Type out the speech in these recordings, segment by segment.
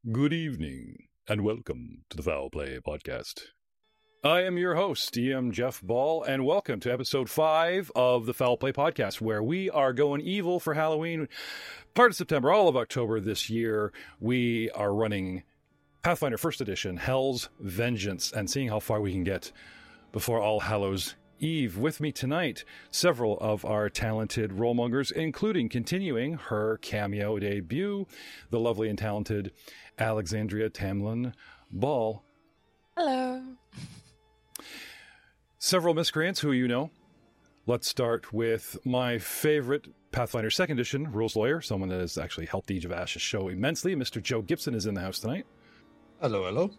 Good evening, and welcome to the Foul Play Podcast. I am your host, DM Jeff Ball, and welcome to episode 5 of the Foul Play Podcast, where we are going evil for Halloween. Part of September, all of October this year, we are running Pathfinder 1st Edition, Hell's Vengeance, and seeing how far we can get before All Hallows Eve. With me tonight, several of our talented rollmongers, including continuing her cameo debut, the lovely and talented Alexandria Tamlin Ball. Hello. Several miscreants who you know. Let's start with my favorite Pathfinder 2nd Edition rules lawyer, someone that has actually helped Age of Ashes show immensely. Mr. Joe Gibson is in the house tonight. Hello, hello.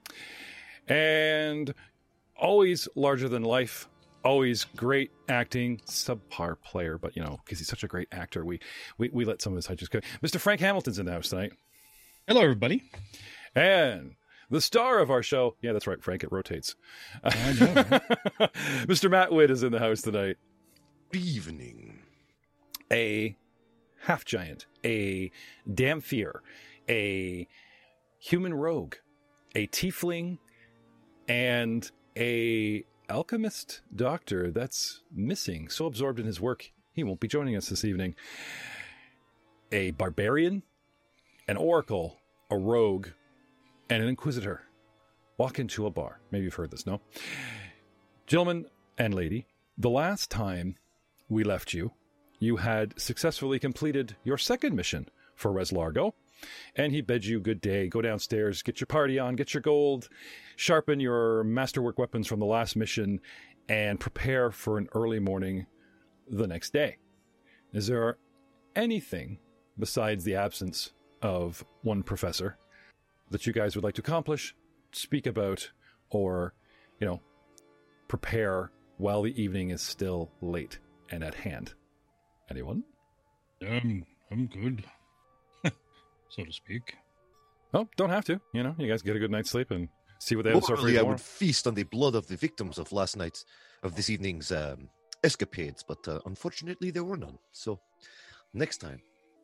And always larger than life, always great acting, subpar player, but you know, because he's such a great actor, we let some of his just go. Mr. Frank Hamilton's in the house tonight. Hello, everybody. And the star of our show, yeah, that's right, Frank, it rotates. I know. Mr. Matt Witt is in the house tonight. Good evening. A half giant, a Damphir, a human rogue, a tiefling, and a alchemist doctor that's missing, so absorbed in his work he won't be joining us this evening. A barbarian, an oracle, a rogue, and an inquisitor walk into a bar. Maybe you've heard this, no? Gentlemen and lady, the last time we left you, you had successfully completed your second mission for Reslargo, and he bids you good day. Go downstairs, get your party on, get your gold, sharpen your masterwork weapons from the last mission, and prepare for an early morning the next day. Is there anything besides the absence of one professor that you guys would like to accomplish, speak about, or, you know, prepare while the evening is still late and at hand? Anyone? I'm good, so to speak. Oh, don't have to. You know, you guys get a good night's sleep and see what they have in store for you Normally, I tomorrow. would feast on the blood of the victims of this evening's escapades, but unfortunately, there were none. So, next time.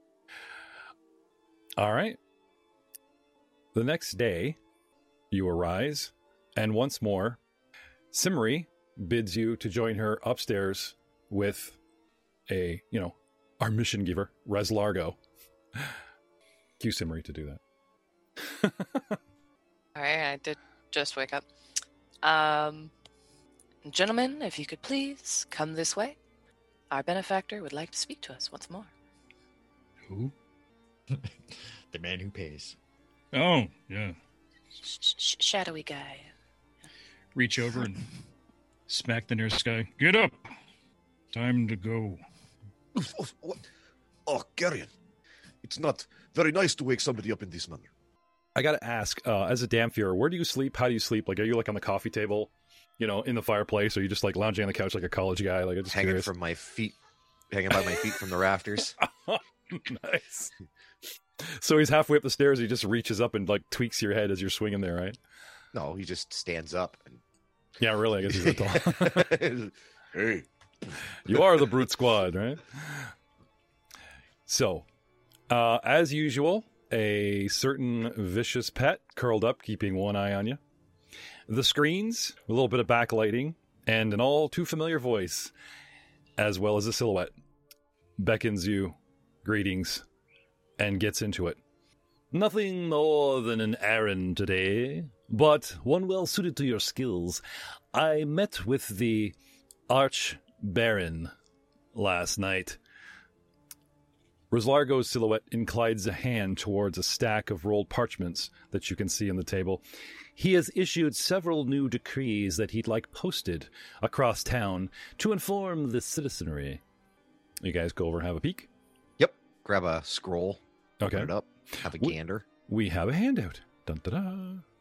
All right. The next day, you arise, and once more, Simri bids you to join her upstairs with our mission giver, Reslargo. Cue Simri to do that. All right, I did just wake up. Gentlemen, if you could please come this way. Our benefactor would like to speak to us once more. Who? The man who pays. Oh, yeah. Shadowy guy. Reach over and smack the nearest guy. Get up! Time to go. What? Oh, Garion. It's not very nice to wake somebody up in this manner. I gotta ask, as a Damphir, where do you sleep? How do you sleep? Like, are you like on the coffee table, you know, in the fireplace, or are you just like lounging on the couch like a college guy? Like, I'm just Hanging curious. by my feet from the rafters. Nice. So he's halfway up the stairs. He just reaches up and like tweaks your head as you're swinging there, right? No, he just stands up. Yeah, really. I guess he's that tall. And... Hey. You are the brute squad, right? So, as usual, a certain vicious pet curled up, keeping one eye on you. The screens, a little bit of backlighting, and an all too familiar voice, as well as a silhouette, beckons you greetings and gets into it. Nothing more than an errand today, but one well suited to your skills. I met with the Archbaron last night. Reslargo's silhouette inclines a hand towards a stack of rolled parchments that you can see on the table. He has issued several new decrees that he'd like posted across town to inform the citizenry. You guys go over and have a peek? Yep. Grab a scroll. Okay. Open it up. Have a gander. We have a handout. Dun, da, da.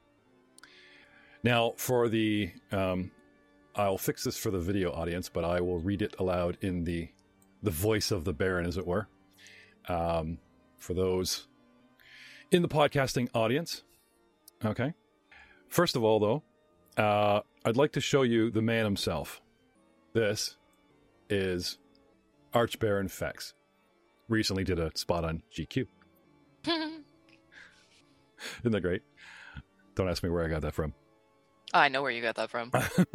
Now, for the... I'll fix this for the video audience, but I will read it aloud in the voice of the Baron, as it were. For those in the podcasting audience. Okay. First of all, though, I'd like to show you the man himself. This is Archbaron Fex. Recently did a spot on GQ. Isn't that great? Don't ask me where I got that from. I know where you got that from.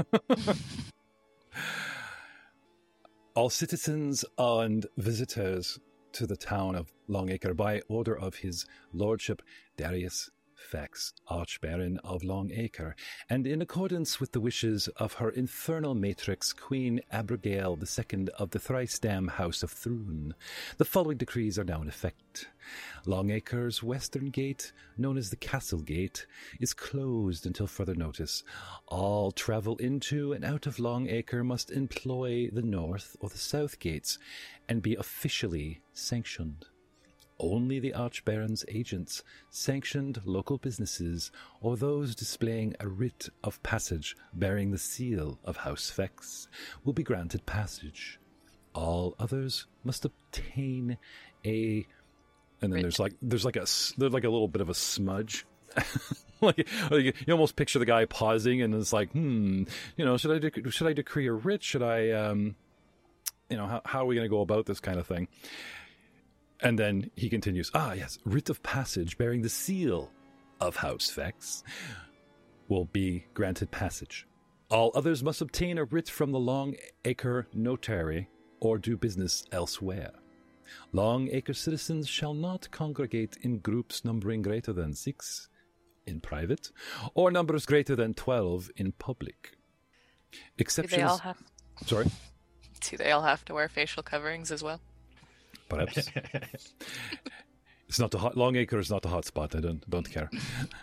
All citizens and visitors to the town of Longacre, by order of his lordship Darius Fex, Archbaron of Longacre, and in accordance with the wishes of her infernal matrix, Queen Abigail II of the thrice-damned House of Thrune, the following decrees are now in effect. Longacre's western gate, known as the Castle Gate, is closed until further notice. All travel into and out of Longacre must employ the north or the south gates and be officially sanctioned. Only the Archbaron's agents, sanctioned local businesses, or those displaying a writ of passage bearing the seal of House Fex will be granted passage. All others must obtain a... And then there's like a little bit of a smudge. like you almost picture the guy pausing and it's like, should I decree a writ? Should I, how are we going to go about this kind of thing? And then he continues, yes, writ of passage bearing the seal of House Fex will be granted passage. All others must obtain a writ from the Longacre notary or do business elsewhere. Longacre citizens shall not congregate in groups numbering greater than 6 in private, or numbers greater than 12 in public. Exceptions... Do they all have... Sorry? Do they all have to wear facial coverings as well? Perhaps. It's not Longacre is not the hot spot. I don't care.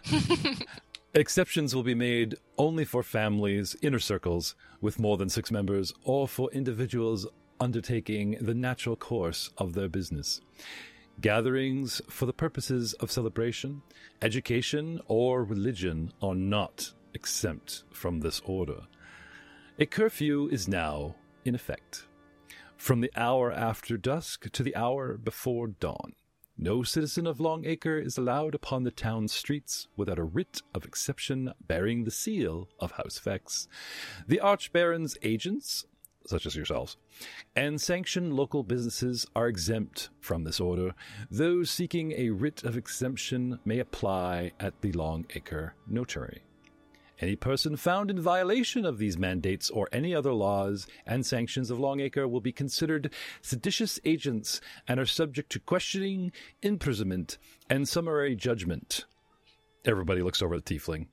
Exceptions will be made only for families, inner circles with more than 6 members, or for individuals undertaking the natural course of their business. Gatherings for the purposes of celebration, education, or religion are not exempt from this order. A curfew is now in effect. From the hour after dusk to the hour before dawn, no citizen of Longacre is allowed upon the town streets without a writ of exception bearing the seal of House Fex. The Archbaron's agents, such as yourselves, and sanctioned local businesses are exempt from this order. Those seeking a writ of exemption may apply at the Longacre notary. Any person found in violation of these mandates or any other laws and sanctions of Longacre will be considered seditious agents and are subject to questioning, imprisonment, and summary judgment. Everybody looks over at the tiefling.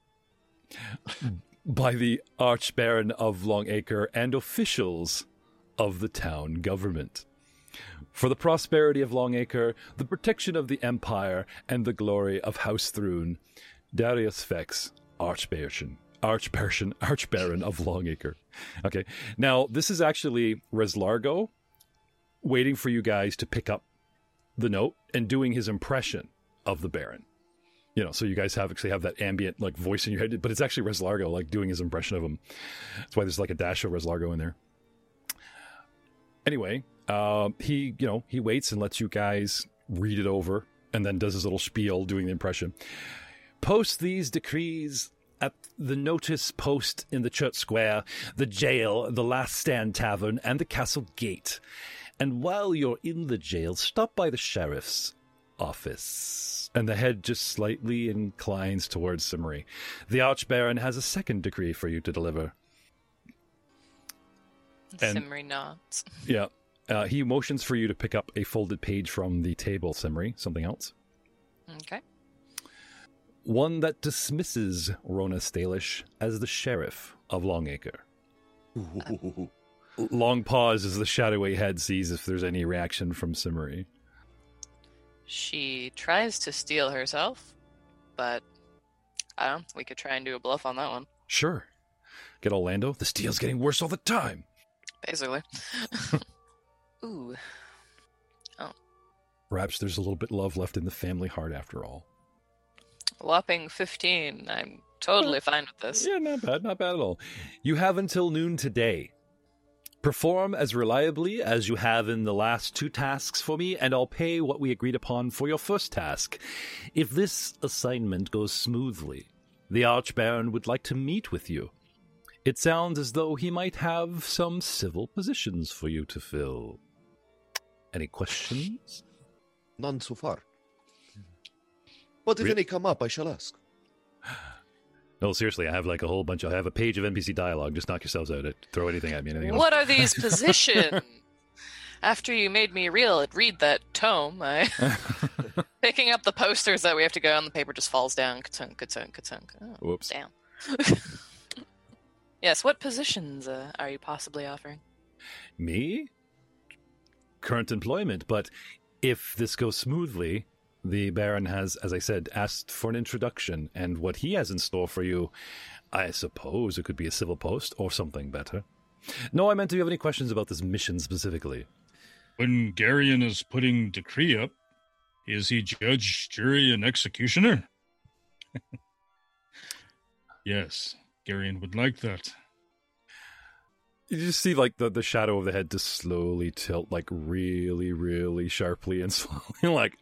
By the Archbaron of Longacre and officials of the town government. For the prosperity of Longacre, the protection of the Empire, and the glory of House Thrune, Darius Fex, Archbaron of Longacre. Okay, now this is actually Reslargo waiting for you guys to pick up the note and doing his impression of the Baron. So you guys actually have that ambient like voice in your head, but it's actually Reslargo like doing his impression of him. That's why there's like a dash of Reslargo in there. Anyway, he waits and lets you guys read it over and then does his little spiel doing the impression. Post these decrees at the notice post in the church square, the jail, the Last Stand Tavern, and the castle gate. And while you're in the jail, stop by the sheriff's office. And the head just slightly inclines towards Simmery. The Archbaron has a second decree for you to deliver. Simmery nods. Yeah. He motions for you to pick up a folded page from the table, Simmery. Something else? Okay. One that dismisses Rona Stalish as the sheriff of Longacre. Long pause as the shadowy head sees if there's any reaction from Simmery. She tries to steal herself, but I don't know. We could try and do a bluff on that one. Sure. Get Orlando. The steal's getting worse all the time. Basically. Ooh. Oh. Perhaps there's a little bit of love left in the family heart after all. Whopping 15. I'm totally fine with this. Yeah, not bad at all. You have until noon today. Perform as reliably as you have in the last 2 tasks for me, and I'll pay what we agreed upon for your first task. If this assignment goes smoothly, the Archbaron would like to meet with you. It sounds as though he might have some civil positions for you to fill. Any questions? None so far. But if any come up, I shall ask. No, seriously, I have like I have a page of NPC dialogue. Just knock yourselves out. Throw anything at me. Anything else. What are these positions? After you made me read that tome, I picking up the posters that we have to go on. The paper just falls down. Ka-tunk, ka-tunk, ka-tunk. Oh, Whoops. damn. Yes, what positions are you possibly offering? Me? Current employment, but if this goes smoothly, the Baron has, as I said, asked for an introduction, and what he has in store for you, I suppose it could be a civil post or something better. No, I meant, do you have any questions about this mission specifically? When Garion is putting decree up, is he judge, jury, and executioner? Yes, Garion would like that. You just see like the shadow of the head just slowly tilt, like really, really sharply and slowly, like,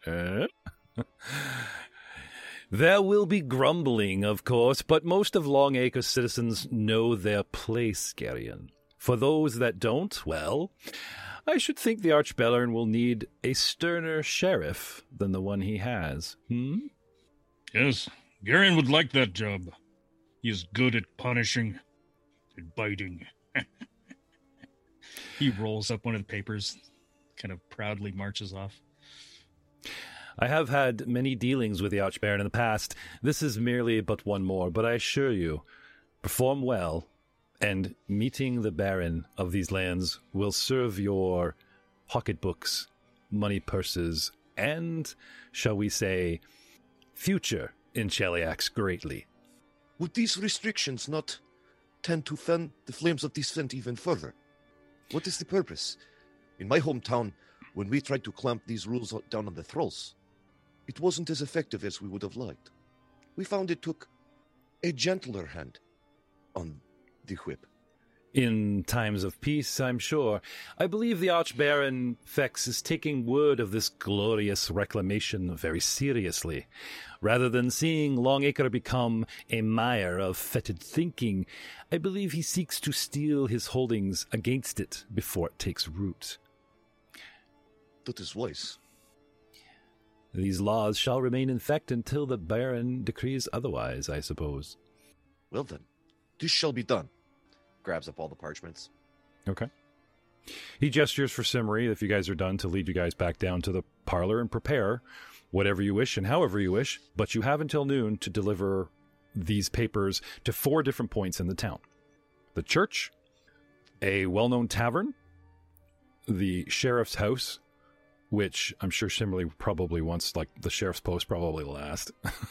There will be grumbling, of course, but most of Longacre citizens know their place, Garion. For those that don't, well, I should think the Archbaron will need a sterner sheriff than the one he has. Yes, Garion would like that job. He is good at punishing and biting. He rolls up one of the papers, kind of proudly marches off. I have had many dealings with the Archbaron in the past. This is merely but one more, but I assure you, perform well, and meeting the Baron of these lands will serve your pocketbooks, money purses, and, shall we say, future in Cheliax greatly. Would these restrictions not tend to fan the flames of dissent even further? What is the purpose? In my hometown, when we tried to clamp these rules down on the thralls, it wasn't as effective as we would have liked. We found it took a gentler hand on the whip. In times of peace, I'm sure. I believe the Archbaron Fex is taking word of this glorious reclamation very seriously. Rather than seeing Longacre become a mire of fetid thinking, I believe he seeks to steel his holdings against it before it takes root. That is wise. These laws shall remain in effect until the Baron decrees otherwise, I suppose. Well then, this shall be done. Grabs up all the parchments. Okay. He gestures for Simri, if you guys are done, to lead you guys back down to the parlor and prepare whatever you wish and however you wish, but you have until noon to deliver these papers to 4 different points in the town. The church, a well-known tavern, the sheriff's house, which I'm sure Simri probably wants, like, the sheriff's post probably last,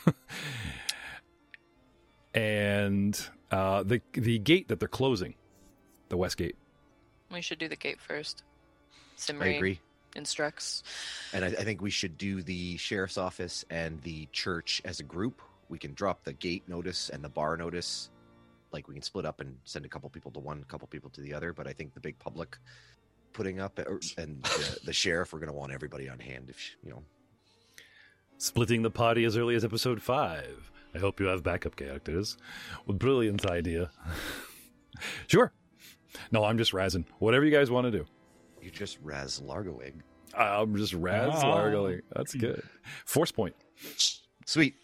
and the gate that they're closing, the west gate. We should do the gate first. I Simri agree. instructs. And I think we should do the sheriff's office and the church as a group. We can drop the gate notice and the bar notice. Like, we can split up and send a couple people to one, a couple people to the other. But I think the big public putting up and the sheriff, we're going to want everybody on hand, if you know. Splitting the party as early as episode 5. I hope you have backup characters. Well, brilliant idea. Sure. No, I'm just razzing. Whatever you guys want to do. You just Raz Largoig. I'm just largely. That's good. Force point. Sweet.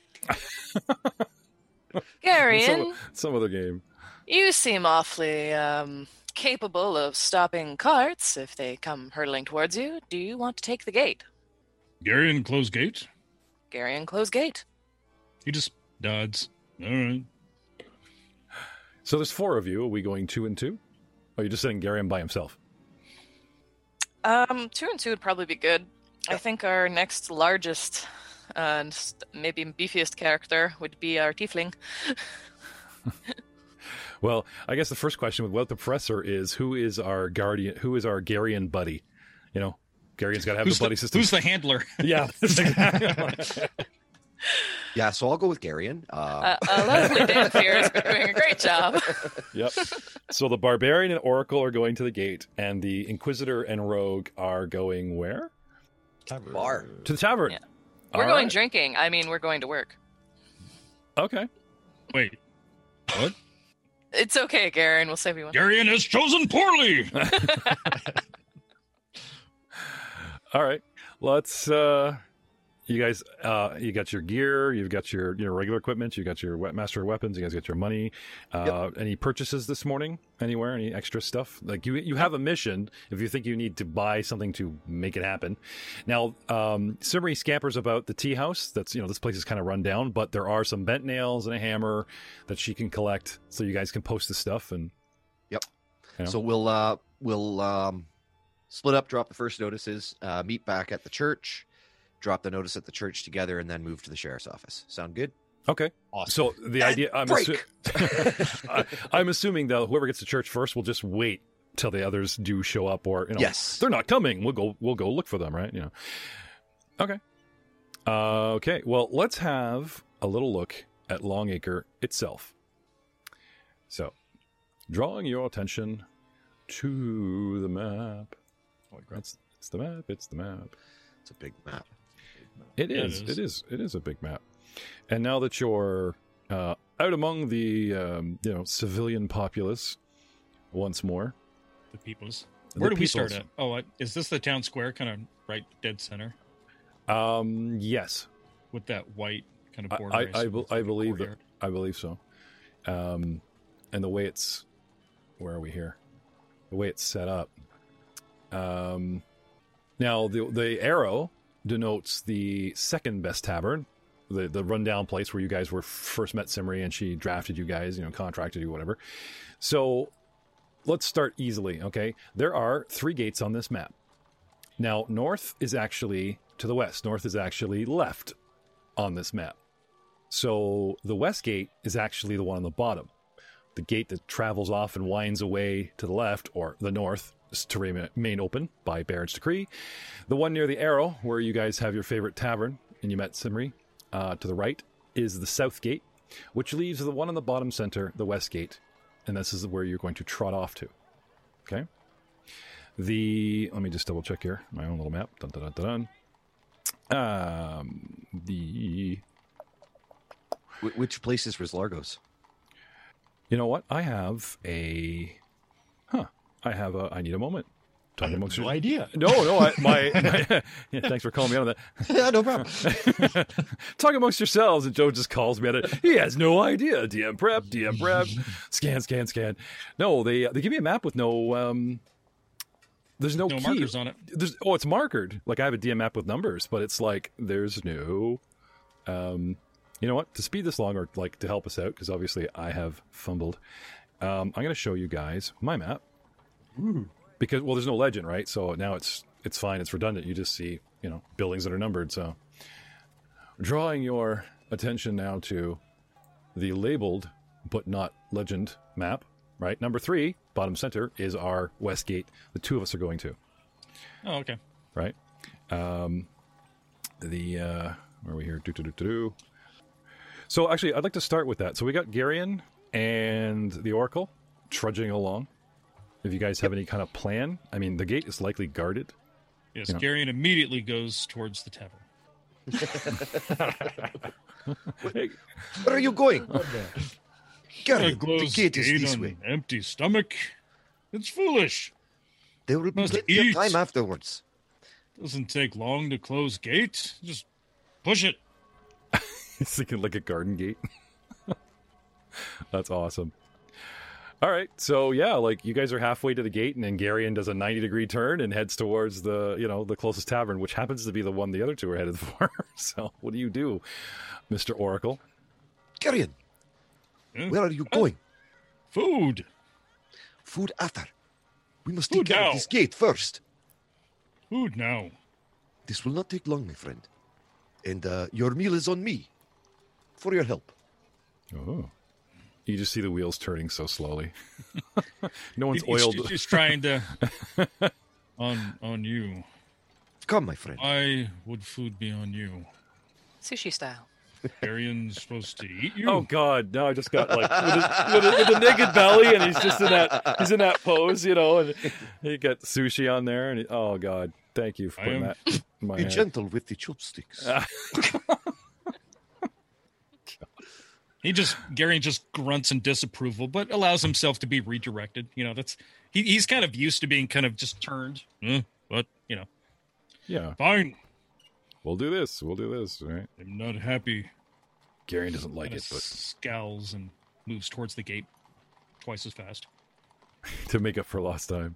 Garion, Some other game. you seem awfully capable of stopping carts if they come hurtling towards you. Do you want to take the gate? Garion, close gate? Garion, close gate. He just nods. All right. So there's 4 of you. Are we going 2 and 2? Or are you just sending Garion by himself? 2 and 2 would probably be good. I think our next largest and maybe beefiest character would be our tiefling. Well, I guess the first question with What the Professor is, who is our guardian? Who is our Garion buddy? You know, Garion's got to have the buddy system. Who's the handler? Yeah. Yeah, so I'll go with Garion. Lovely Danfear is doing a great job. Yep. So the Barbarian and Oracle are going to the gate, and the Inquisitor and Rogue are going where? Bar. To the tavern. Yeah. We're All going right. drinking. I mean, we're going to work. Okay. Wait. What? It's okay, Garion. We'll save you one. Garion has chosen poorly! All right. Let's, You guys, you got your gear, you've got your regular equipment, you got your master of weapons, you guys got your money. Any purchases this morning anywhere? Any extra stuff? Like you have a mission if you think you need to buy something to make it happen. Now, Simri scampers about the tea house. That's this place is kind of run down, but there are some bent nails and a hammer that she can collect, so you guys can post the stuff and. Yep. You know. So we'll split up, drop the first notices, meet back at the church. Drop the notice at the church together, and then move to the sheriff's office. Sound good? Okay. Awesome. So the idea, I'm assuming though, whoever gets to church first will just wait till the others do show up, or Yes. they're not coming. We'll go look for them, right? Okay. Okay. Well, let's have a little look at Longacre itself. So, drawing your attention to the map. It's the map. It's the map. It's a big map. It is. It is a big map. And now that you're out among the civilian populace once more, The peoples. The Where do we start peoples. at? Oh, is this the town square, kind of right dead center, yes, with that white kind of border? I assume it's like a believe that. courtyard? I believe so. And the way it's, where are we here? The way it's set up. Now the arrow denotes the second best tavern, the rundown place where you guys were first met Simri and she drafted you guys, contracted you, whatever. So let's start easily, okay? There are 3 gates on this map. Now, north is actually to the west. North is actually left on this map. So the west gate is actually the one on the bottom. The gate that travels off and winds away to the left, or the north, is to remain open by Baron's decree. The one near the arrow, where you guys have your favorite tavern, and you met Simri, to the right, is the south gate, which leaves the one on the bottom center, the west gate. And this is where you're going to trot off to. Okay? Let me just double check here. My own little map. Dun, dun, dun, dun, dun. Which place is Rislargos? You know what? I have a... I need a moment. Talking amongst No idea. No, yeah, thanks for calling me out on that. Yeah, no problem. Talk amongst yourselves, and Joe just calls me at it. He has no idea. DM prep. Scan. No, they give me a map with no... there's no key. markers on it. It's markered. Like I have a DM map with numbers, but it's like there's no... you know what? To speed this along, or like to help us out, because obviously I have fumbled, I'm going to show you guys my map. Ooh. Because, there's no legend, right? So now it's fine. It's redundant. You just see, buildings that are numbered. So drawing your attention now to the labeled but not legend map, right? Number 3, bottom center, is our west gate. The 2 of us are going to, Oh, okay. right? Where are we here? So actually, I'd like to start with that. So we got Garion and the Oracle trudging along. If you guys have any kind of plan, I mean, the gate is likely guarded. Yes, You know. Garion immediately goes towards the tavern. Hey, Where are you going? Gary, A the closed gate is gate this on way. an empty stomach. It's foolish. There will be Must plenty of eat. time afterwards. Doesn't take long to close gate. Just push it. he's thinking like a garden gate. That's awesome. All right, so yeah, like you guys are halfway to the gate, and then Garion does a 90-degree turn and heads towards the closest tavern, which happens to be the one the other 2 are headed for. So, what do, Mr. Oracle? Garion, Huh? where are you going? Food. Food after. We must Food take care now. of this gate first. Food now. This will not take long, my friend. And your meal is on me. For your help. Oh, you just see the wheels turning so slowly. No one's He's oiled. just trying to on you. Come, my friend. Why would food be on you? Sushi style. Garion's supposed to eat you. Oh God, no! I just got like with a naked belly, and he's just in that pose, and he got sushi on there, and oh God, thank you for putting am- that in my Be head. gentle with the chopsticks. Garion just grunts in disapproval, but allows himself to be redirected. He's kind of used to being kind of just turned. But Yeah, fine. we'll do this. We'll do this. Right? I'm not happy. Garion doesn't like Kinda it, but scowls and moves towards the gate twice as fast. to make up for lost time.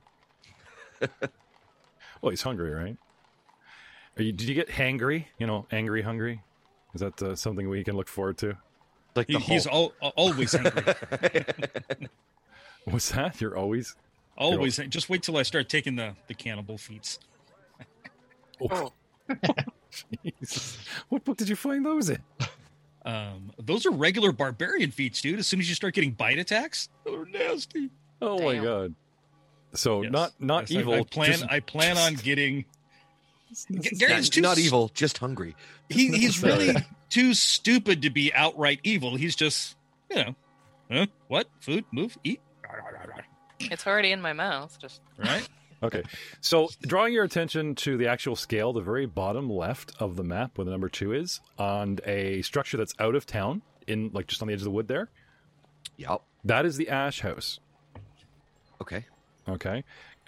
Well, he's hungry, right? Did you get hangry? Angry, hungry? Is that something we can look forward to? Like the He's Hulk. always hungry. What's that? You're always... Always. Just wait till I start taking the cannibal feats. Oh. Jesus. What book did you find those in? Those are regular barbarian feats, dude. As soon as you start getting bite attacks, they're nasty. Oh my Damn. god! So Yes. not Yes, evil. I plan on getting. Gary's too Not evil, just hungry. He's really too stupid to be outright evil. He's just, what? Food, move, eat. It's already in my mouth. Just Right? Okay, so drawing your attention to the actual scale, the very bottom left of the map, where the number 2 is, on a structure that's out of town, in just on the edge of the wood there. Yep. That is the Ash House. Okay. Okay,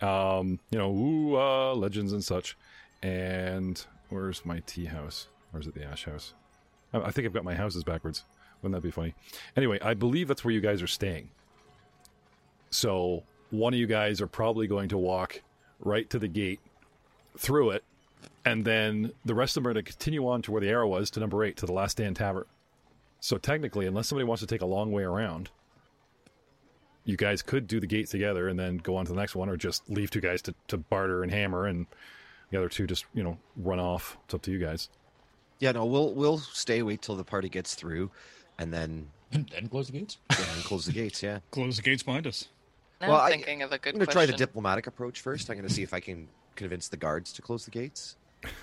legends and such. And where's my tea house? Or is it the Ash House? I think I've got my houses backwards. Wouldn't that be funny? Anyway, I believe that's where you guys are staying. So one of you guys are probably going to walk right to the gate, through it, and then the rest of them are going to continue on to where the arrow was, to number 8, to the Last Stand Tavern. So technically, unless somebody wants to take a long way around, you guys could do the gate together and then go on to the next one, or just leave 2 guys to barter and hammer, and the other 2 just, run off. It's up to you guys. Yeah, no, we'll stay, wait till the party gets through, and then close the gates. close the gates. Yeah. Close the gates behind us. now Well, I'm thinking of a good I'm going to question. try the diplomatic approach first. I'm going to see if I can convince the guards to close the gates.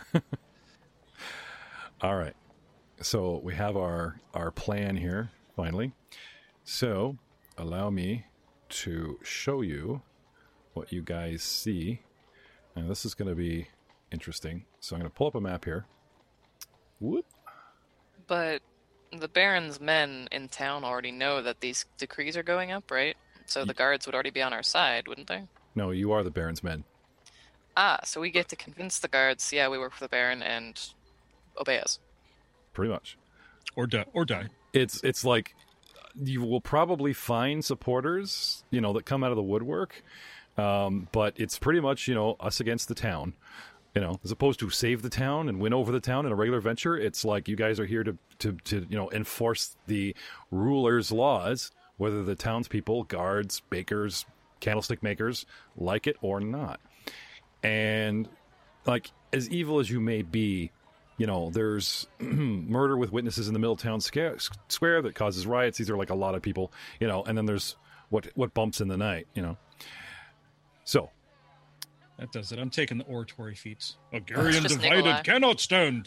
All right. So we have our plan here, finally. So allow me to show you what you guys see. And this is going to be interesting. So I'm going to pull up a map here. Whoop. But the Baron's men in town already know that these decrees are going up, right? So the guards would already be on our side, wouldn't they? No, you are the Baron's men. So we get to convince the guards, yeah, we work for the Baron, and obey us. Pretty much. Or die. It's like you will probably find supporters, that come out of the woodwork. But it's pretty much, us against the town. As opposed to save the town and win over the town in a regular venture, it's like you guys are here to enforce the ruler's laws, whether the townspeople, guards, bakers, candlestick makers like it or not. And as evil as you may be, there's murder with witnesses in the Middletown square that causes riots. These are a lot of people, and then there's what bumps in the night, So That does it. I'm taking the oratory feats. Agarian Just divided Nikolai. cannot stand.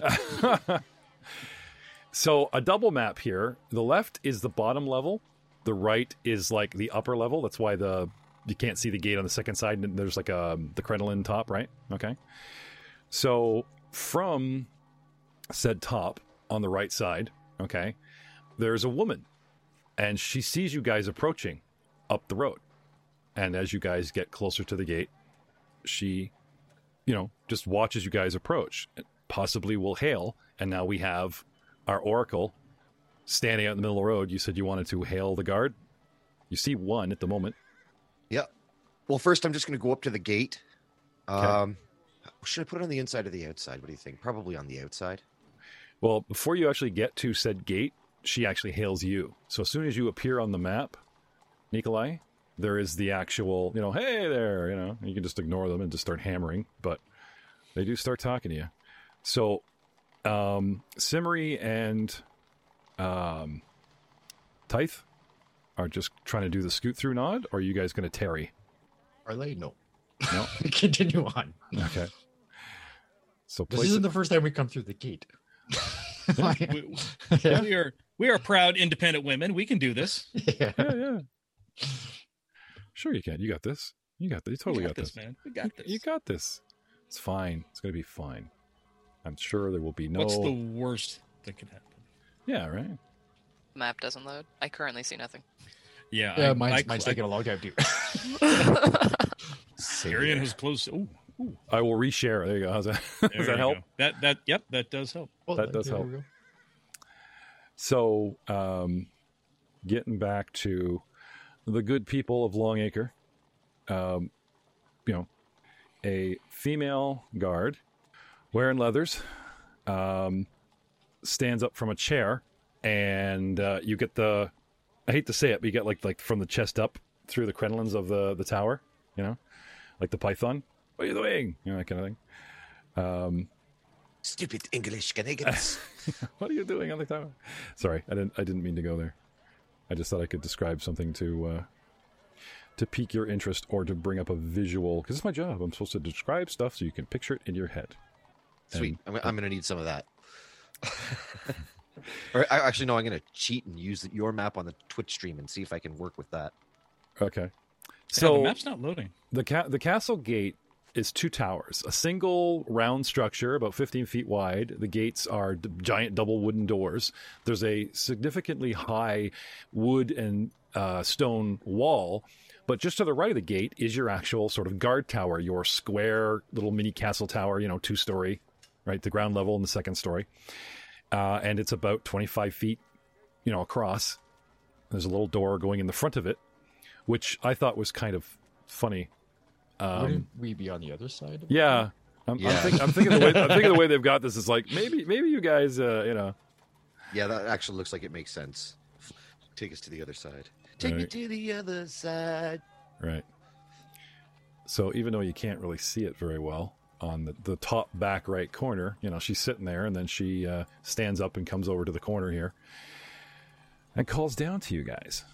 So a double map here. The left is the bottom level. The right is the upper level. That's why you can't see the gate on the second side. And there's the crinoline top, right? Okay. So from said top on the right side, okay, there's a woman, and she sees you guys approaching up the road. And as you guys get closer to the gate, she, just watches you guys approach. Possibly will hail, and now we have our oracle standing out in the middle of the road. You said you wanted to hail the guard. You see one at the moment. Yeah. Well, first I'm just going to go up to the gate. Okay. Should I put it on the inside or the outside? What do you think? Probably on the outside. Well, before you actually get to said gate, she actually hails you. So as soon as you appear on the map, Nikolai, there is the actual, hey there, you can just ignore them and just start hammering, but they do start talking to you. So, Simmery and Tithe are just trying to do the scoot through nod, or are you guys going to tarry? Are they? No. No? Continue on. Okay. So This place isn't it. the first time we come through the gate. We, we are proud, independent women. We can do this. Yeah. Yeah. Sure you can. You got this. You got this. You totally we got this. man. We got this. You got this. It's fine. It's going to be fine. I'm sure there will be no... What's the worst that could happen? Yeah, right? Map doesn't load. I currently see nothing. Yeah, Yeah, mine's taking a long time too. Arian has closed. Oh, I will reshare. There you go. How's that? Does There that you help? go. That does help. Well, That does there help. we go. So, getting back to the good people of Longacre, a female guard wearing leathers stands up from a chair, and you get the, I hate to say it, but you get like from the chest up through the crenolines of the tower, like the python. What are you doing? That kind of thing. Stupid English Canadians. What are you doing on the tower? Sorry, I didn't mean to go there. I just thought I could describe something to pique your interest or to bring up a visual, because it's my job. I'm supposed to describe stuff so you can picture it in your head. Sweet. I'm going to need some of that. Or actually, no, I'm going to cheat and use your map on the Twitch stream and see if I can work with that. Okay. So So the map's not loading. the castle gate is 2 towers, a single round structure about 15 feet wide. The gates are giant double wooden doors. There's a significantly high wood and stone wall, but just to the right of the gate is your actual sort of guard tower, your square little mini castle tower, 2-story, right, the ground level and the second story. And it's about 25 feet, across. There's a little door going in the front of it, which I thought was kind of funny. Wouldn't we be on the other side? Of Yeah. I'm thinking the way they've got this is like maybe you guys Yeah, that actually looks like it makes sense. Take us to the other side. Take me Right. to the other side. right. So even though you can't really see it very well on the top back right corner, she's sitting there, and then she stands up and comes over to the corner here and calls down to you guys.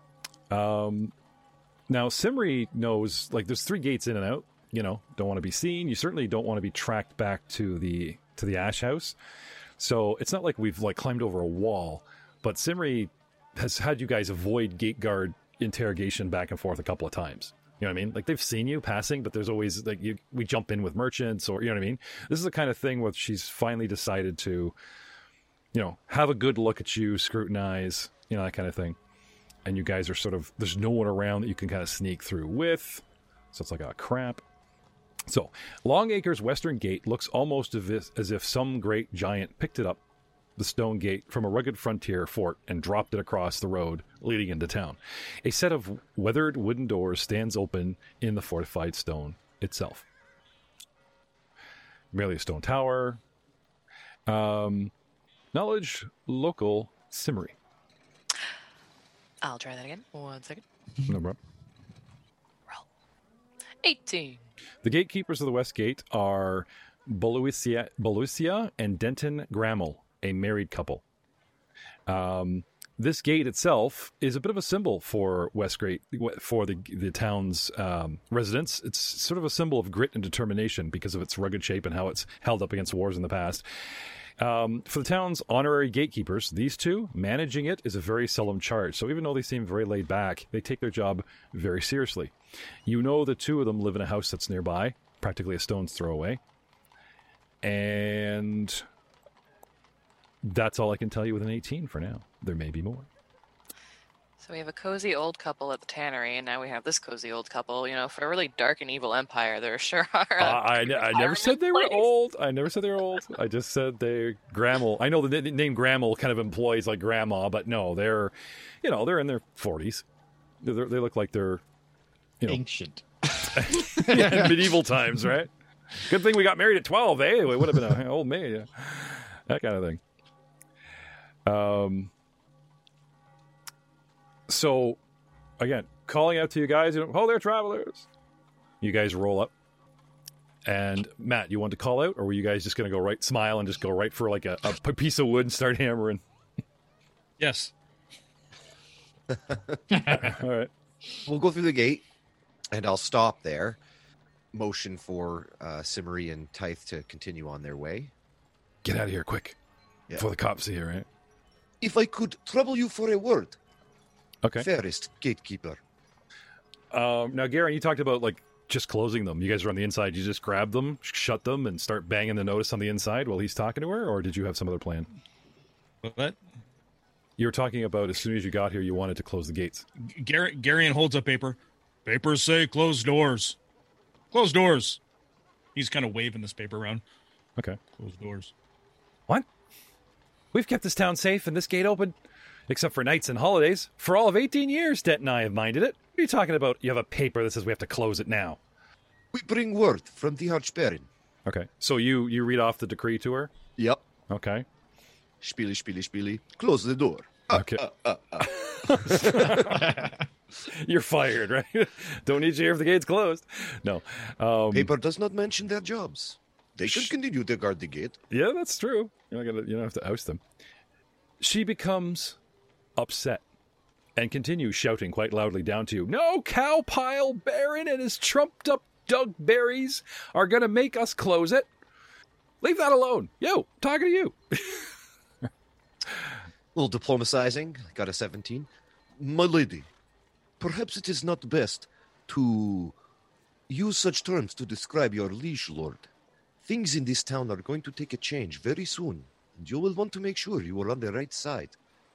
Now Simri knows, like, there's 3 gates in and out. Don't want to be seen. You certainly don't want to be tracked back to the Ash House. So it's not like we've climbed over a wall, but Simri has had you guys avoid gate guard interrogation back and forth a couple of times. You know what I mean? Like, they've seen you passing, but there's always we jump in with merchants, or you know what I mean? This is the kind of thing where she's finally decided to, have a good look at you, scrutinize, that kind of thing. And you guys are sort of, there's no one around that you can kind of sneak through with. So it's like, oh, crap. So Longacre's western gate looks almost as if some great giant picked it up, the stone gate, from a rugged frontier fort and dropped it across the road leading into town. A set of weathered wooden doors stands open in the fortified stone itself. Merely a stone tower. Knowledge local Simri. I'll try that again. 1 second. No problem. Roll. 18. The gatekeepers of the West Gate are Belucia and Denton Grammel, a married couple. This gate itself is a bit of a symbol for Westgate, for the town's residents. It's sort of a symbol of grit and determination because of its rugged shape and how it's held up against wars in the past. For the town's honorary gatekeepers, these 2, managing it is a very solemn charge. So even though they seem very laid back, they take their job very seriously. The 2 of them live in a house that's nearby, practically a stone's throw away. And that's all I can tell you with an 18 for now. There may be more. So we have a cozy old couple at the tannery, and now we have this cozy old couple. For a really dark and evil empire, there sure are. I never said they were old. I never said they were old. I just said they're Grammel. I know the name Grammel kind of implies like grandma, but no, they're, they're in their 40s. They look like they're, Ancient. in medieval times, right? Good thing we got married at 12, eh? We would have been an old maid, yeah. That kind of thing. So, again, calling out to you guys, oh, they're travelers. You guys roll up. And Matt, you want to call out, or were you guys just going to go right, smile and just go right for like a piece of wood and start hammering? Yes. All right. We'll go through the gate, and I'll stop there. Motion for Simri and Tithe to continue on their way. Get out of here, quick. Yeah. Before the cops see you, right? If I could trouble you for a word, Okay. fairest gatekeeper. Now, Garen, you talked about like just closing them. You guys are on the inside. You just grab them, shut them, and start banging the notice on the inside while he's talking to her, or did you have some other plan? What? You were talking about as soon as you got here, you wanted to close the gates. Garion holds up paper. Papers say close doors. Close doors. He's kind of waving this paper around. Okay. Close doors. What? We've kept this town safe and this gate open, except for nights and holidays, for all of 18 years, Dent and I have minded it. What are you talking about? You have a paper that says we have to close it now. We bring word from the Archbaron. Okay. So you read off the decree to her? Yep. Okay. Spiely, spiely, spiely. Close the door. Okay. You're fired, right? Don't need you here if the gate's closed. No. Paper does not mention their jobs. They should continue to guard the gate. Yeah, that's true. You don't have to oust them. She becomes upset and continues shouting quite loudly down to you. No cowpile baron and his trumped up Doug berries are going to make us close it. Leave that alone. Yo, talking to you. A little diplomatizing. Got a 17. My lady, perhaps it is not best to use such terms to describe your liege lord. Things in this town are going to take a change very soon, and you will want to make sure you are on the right side.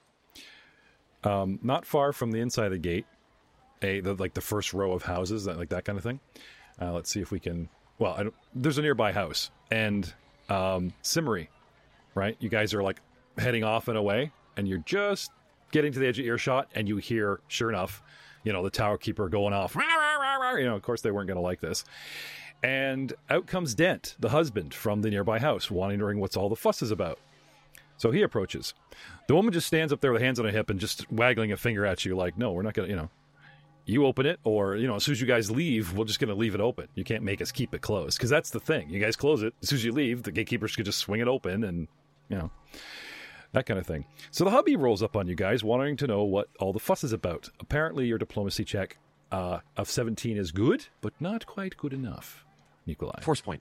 Not far from the inside of the gate, the first row of houses, that kind of thing. Let's see if we can. Well, there's a nearby house, and Simmery, right? You guys are like heading off and away, and you're just getting to the edge of earshot, and you hear, sure enough, the tower keeper going off. Of course they weren't going to like this. And out comes Dent, the husband, from the nearby house, wondering what's all the fuss is about. So he approaches. The woman just stands up there with hands on her hip and just waggling a finger at you like, no, we're not going to, you open it, or, as soon as you guys leave, we're just going to leave it open. You can't make us keep it closed, because that's the thing. You guys close it. As soon as you leave, the gatekeepers could just swing it open and, that kind of thing. So the hubby rolls up on you guys, wanting to know what all the fuss is about. Apparently your diplomacy check of 17 is good, but not quite good enough. Nikolai. Force point.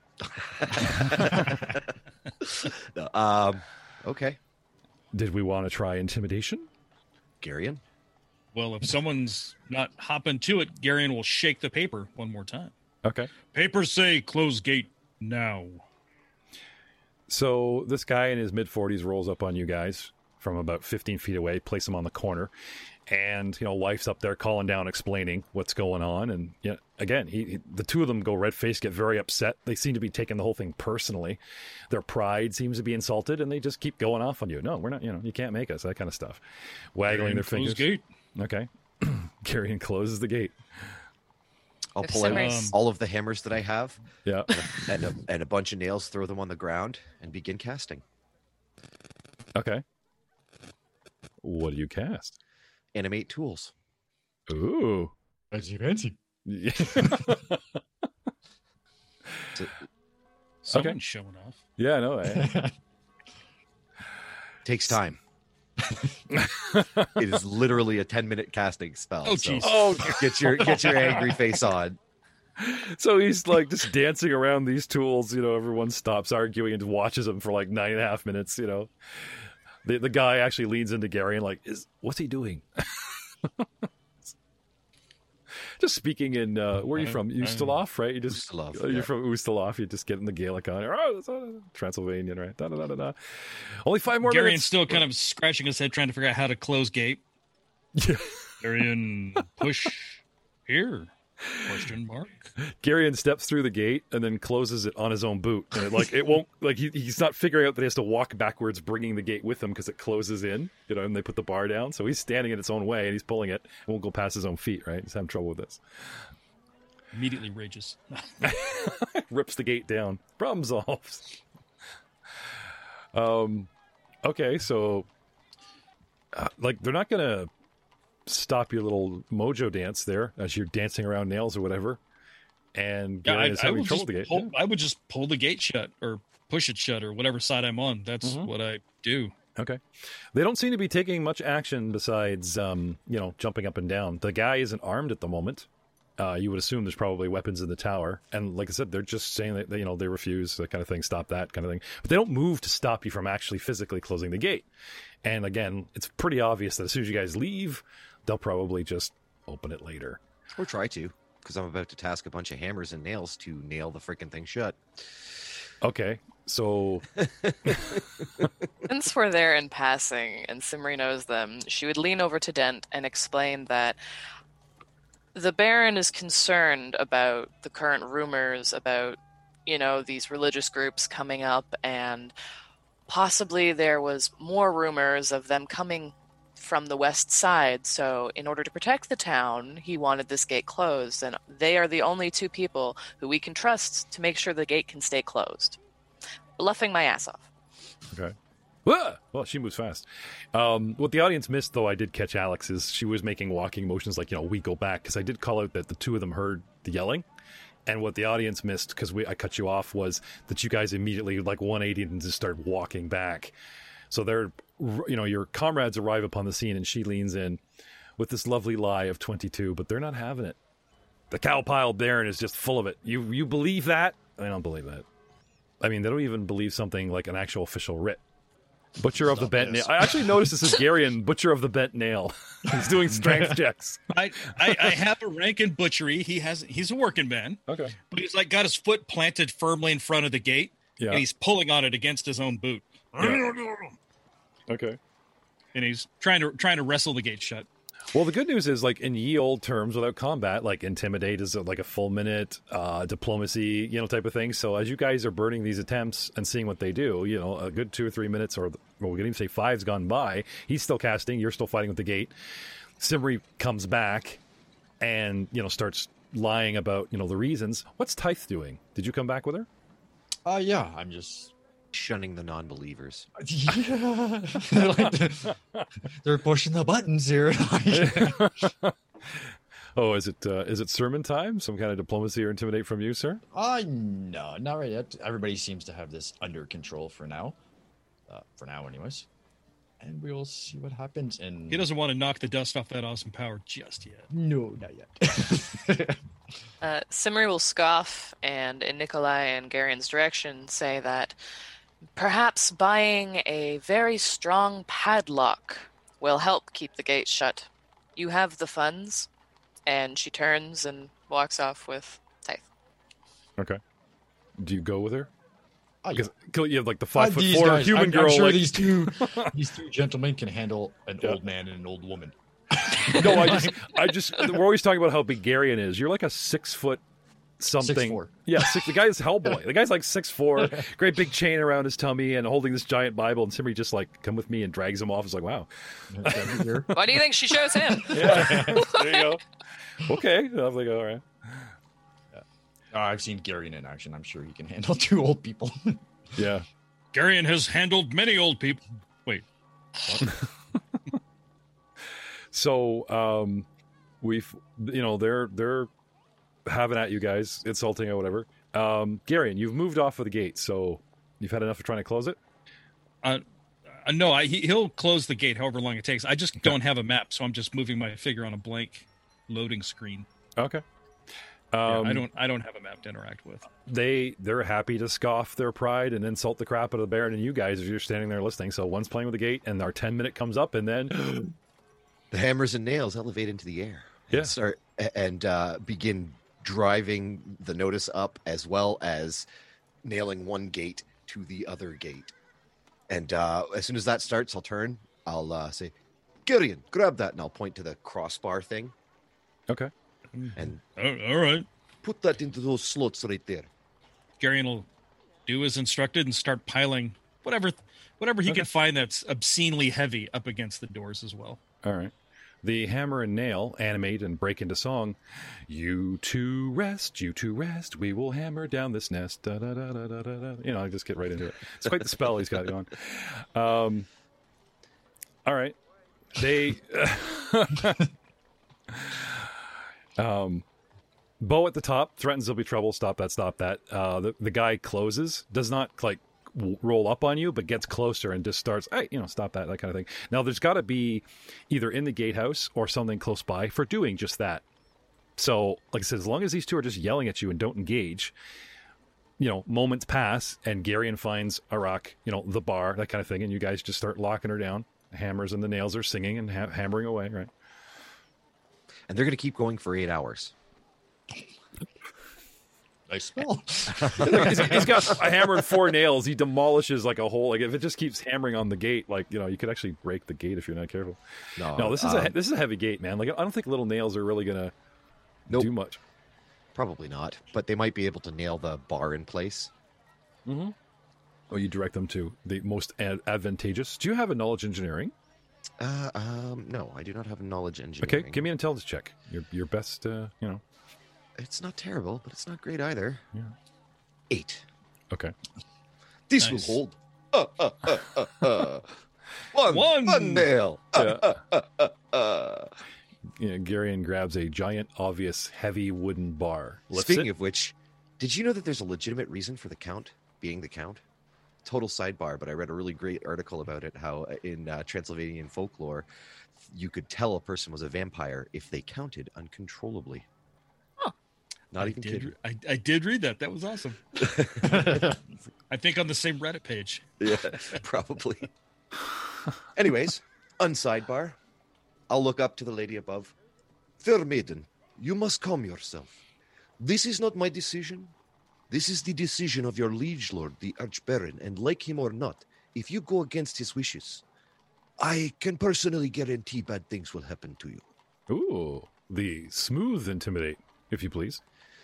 No, okay. Did we want to try intimidation? Garion? Well, if someone's not hopping to it, Garion will shake the paper one more time. Okay. Papers say close gate now. So this guy in his mid-40s rolls up on you guys from about 15 feet away, place him on the corner, and, wife's up there calling down, explaining what's going on. And, again, the two of them go red-faced, get very upset. They seem to be taking the whole thing personally. Their pride seems to be insulted, and they just keep going off on you. No, we're not, you can't make us, that kind of stuff. Waggling their fingers. Close gate. Okay. Garion closes the gate. I'll pull out all of the hammers that I have. Yeah. and a bunch of nails, throw them on the ground, and begin casting. Okay. What do you cast? Animate tools. Ooh. Fancy. Yeah. Someone's showing off. Yeah, no. Takes time. It is literally a 10-minute casting spell. Oh, jeez. So get your angry face on. So he's like just dancing around these tools. Everyone stops arguing and watches him for like 9.5 minutes. The guy actually leans into Gary and what's he doing? Just speaking in, where are you from? Ustaloff, right? You're from Ustaloff. You just get in the Gaelic on here. Oh, that's Transylvanian, right? Da, da, da, da, da. Only 5 more minutes. Garion's still kind of scratching his head, trying to figure out how to close gate. Yeah. Garion, push here? Question mark. Garion steps through the gate and then closes it on his own boot. And it won't, he's not figuring out that he has to walk backwards, bringing the gate with him because it closes in, and they put the bar down. So he's standing in its own way and he's pulling it. It won't go past his own feet, right? He's having trouble with this. Immediately rages. Rips the gate down. Problem solved. Okay, so they're not going to stop your little mojo dance there as you're dancing around nails or whatever, and I having trouble with the gate. I would just pull the gate shut or push it shut or whatever side I'm on. That's what I do. Okay. They don't seem to be taking much action besides, jumping up and down. The guy isn't armed at the moment. You would assume there's probably weapons in the tower. And like I said, they're just saying that, they refuse, that kind of thing, stop that kind of thing. But they don't move to stop you from actually physically closing the gate. And again, it's pretty obvious that as soon as you guys leave, they'll probably just open it later. Or try to, because I'm about to task a bunch of hammers and nails to nail the freaking thing shut. Okay, so... Since we're there in passing and Simri knows them, she would lean over to Dent and explain that the Baron is concerned about the current rumors about these religious groups coming up, and possibly there was more rumors of them coming from the west side. So in order to protect the town, he wanted this gate closed, and they are the only two people who we can trust to make sure the gate can stay closed. Bluffing my ass off. Okay. Well, she moves fast. What the audience missed, though, I did catch Alex, is she was making walking motions like, we go back, because I did call out that the two of them heard the yelling. And what the audience missed, because I cut you off, was that you guys immediately 180 and just start walking back. So they're, your comrades arrive upon the scene, and she leans in with this lovely lie of 22, but they're not having it. The Cowpile Baron is just full of it. You believe that? I don't believe that. I mean, they don't even believe something like an actual official writ. Butcher of the Bent Nail. I actually noticed this is Garion, Butcher of the Bent Nail. He's doing strength checks. I have a rank in butchery. He's a working man. Okay. But he's got his foot planted firmly in front of the gate, and he's pulling on it against his own boot. Yeah. Okay. And he's trying to wrestle the gate shut. Well, the good news is, in ye old terms, without combat, intimidate is a full minute, diplomacy, type of thing. So as you guys are burning these attempts and seeing what they do, a good 2 or 3 minutes, or we can even say 5's gone by. He's still casting. You're still fighting with the gate. Simri comes back and, starts lying about, the reasons. What's Tyth doing? Did you come back with her? Yeah, I'm just shunning the non-believers. Yeah. They're pushing the buttons here. Oh, is it sermon time? Some kind of diplomacy or intimidate from you, sir? No, not right yet. Everybody seems to have this under control for now. For now, anyways. And we'll see what happens. And he doesn't want to knock the dust off that awesome power just yet. No, not yet. Simri will scoff and, in Nikolai and Garion's direction, say that perhaps buying a very strong padlock will help keep the gate shut. You have the funds. And she turns and walks off with Tyth. Okay. Do you go with her? Yeah. Because you have the 5'4" human girl. I'm sure these two gentlemen can handle an old man and an old woman. No, I just we're always talking about how big Garion is. You're like a 6 foot something. 6'4". Yeah, the guy's Hellboy. The guy's 6'4", great big chain around his tummy and holding this giant Bible, and Simri just come with me and drags him off. It's wow. Why do you think she shows him? Yeah, there you go. Okay, I'm all right. I've seen Garion in action. I'm sure he can handle 2 old people. Yeah. Garion has handled many old people. Wait. What? So, we've, they're having at you guys, insulting or whatever. Garion, you've moved off of the gate, so you've had enough of trying to close it? No, he'll close the gate however long it takes. I just don't have a map, so I'm just moving my figure on a blank loading screen. Okay. I don't have a map to interact with. They're happy to scoff their pride and insult the crap out of the Baron and you guys as you're standing there listening. So one's playing with the gate, and our 10-minute comes up, and then the hammers and nails elevate into the air. Yeah. And begin driving the notice up, as well as nailing one gate to the other gate. And as soon as that starts, I'll turn. I'll say, Garion, grab that, and I'll point to the crossbar thing. Okay. And all right, put that into those slots right there. Garion will do as instructed and start piling whatever he can find that's obscenely heavy up against the doors as well. All right. The hammer and nail animate and break into song. You two rest, we will hammer down this nest. Da, da, da, da, da, da. I just get right into it. It's quite the spell he's got going. All right. They... Bo at the top threatens there'll be trouble. Stop that. The guy closes, does not roll up on you, but gets closer and just starts, hey, stop that kind of thing. Now there's got to be either in the gatehouse or something close by for doing just that. So like I said, as long as these two are just yelling at you and don't engage, moments pass and Garion finds a rock, the bar, that kind of thing, and you guys just start locking her down. The hammers and the nails are singing and hammering away, right? And they're going to keep going for 8 hours. Nice spell. He's got a hammer and 4 nails. He demolishes a whole. If it just keeps hammering on the gate, you could actually break the gate if you're not careful. No, this is a heavy gate, man. I don't think little nails are really going to do much. Probably not, but they might be able to nail the bar in place. Mm-hmm. Oh, you direct them to the most advantageous. Do you have a knowledge engineering? No, I do not have a knowledge engineering. Okay, give me an intelligence check. Your best, It's not terrible, but it's not great either. Yeah. 8. Okay. This Nice. will hold. One nail. Garion grabs a giant, obvious, heavy wooden bar. Speaking of which, did you know that there's a legitimate reason for the Count being the Count? Total sidebar, but I read a really great article about it, how in Transylvanian folklore, you could tell a person was a vampire if they counted uncontrollably. Huh. Not even kidding. I did read that. That was awesome. I think on the same Reddit page. Yeah, probably. Anyways, unsidebar. I'll look up to the lady above. Fair maiden, you must calm yourself. This is not my decision. This is the decision of your liege lord, the Archbaron, and like him or not, if you go against his wishes, I can personally guarantee bad things will happen to you. Ooh, the smooth intimidate, if you please.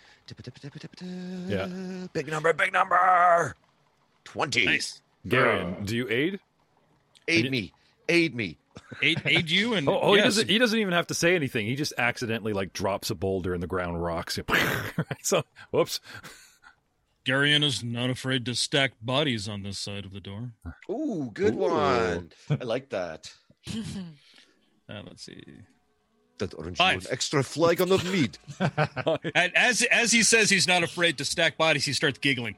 Yeah. Big number. 20. Nice. Garion, do you aid? Aid me. Aid you and Oh, yes, he doesn't even have to say anything. He just accidentally drops a boulder in the ground, rocks it. So, whoops. Garion is not afraid to stack bodies on this side of the door. Ooh, good Ooh. one. I like that. Let's see. That orange 5. one extra flag on the meat. And as he says he's not afraid to stack bodies, he starts giggling.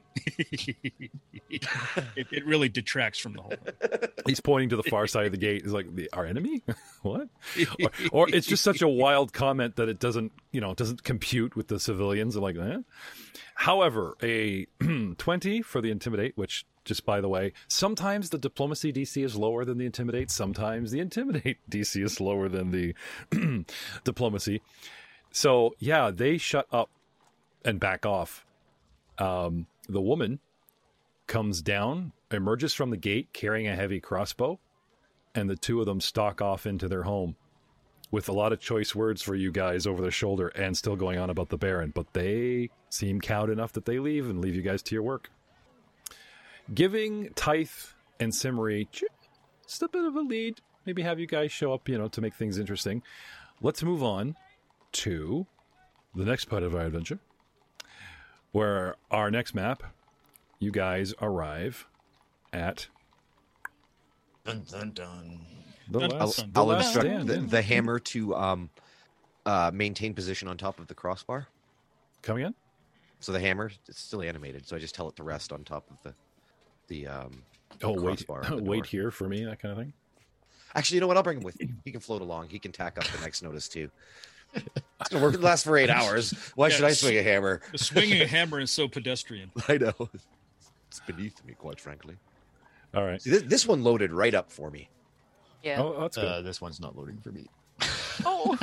it really detracts from the whole thing. He's pointing to the far side of the gate. He's like, our enemy? What? Or it's just such a wild comment that it doesn't compute with the civilians. They're like, eh? However, a 20 for the intimidate, which, just by the way, sometimes the diplomacy DC is lower than the intimidate. Sometimes the intimidate DC is lower than the diplomacy. So, yeah, they shut up and back off. The woman comes down, emerges from the gate carrying a heavy crossbow, and the two of them stalk off into their home with a lot of choice words for you guys over their shoulder and still going on about the Baron. But they seem cowed enough that they leave and leave you guys to your work. Giving Tithe and Simri just a bit of a lead. Maybe have you guys show up, to make things interesting. Let's move on to the next part of our adventure, where our next map, you guys arrive at Dun, dun, dun. the I'll- last, I'll last instruct stand. the hammer to maintain position on top of the crossbar. Coming in? So the hammer, it's still animated, so I just tell it to rest on top of the Oh, crossbar on the wait door. here for me, that kind of thing. Actually, you know what? I'll bring him with me. He can float along. He can tack up the next notice too. It's gonna work. Last for 8 hours. Why should I Yes. swing a hammer? Swinging a hammer is so pedestrian. I know. It's beneath me, quite frankly. All right. See, this one loaded right up for me. Yeah. Oh, that's good. This one's not loading for me. Oh.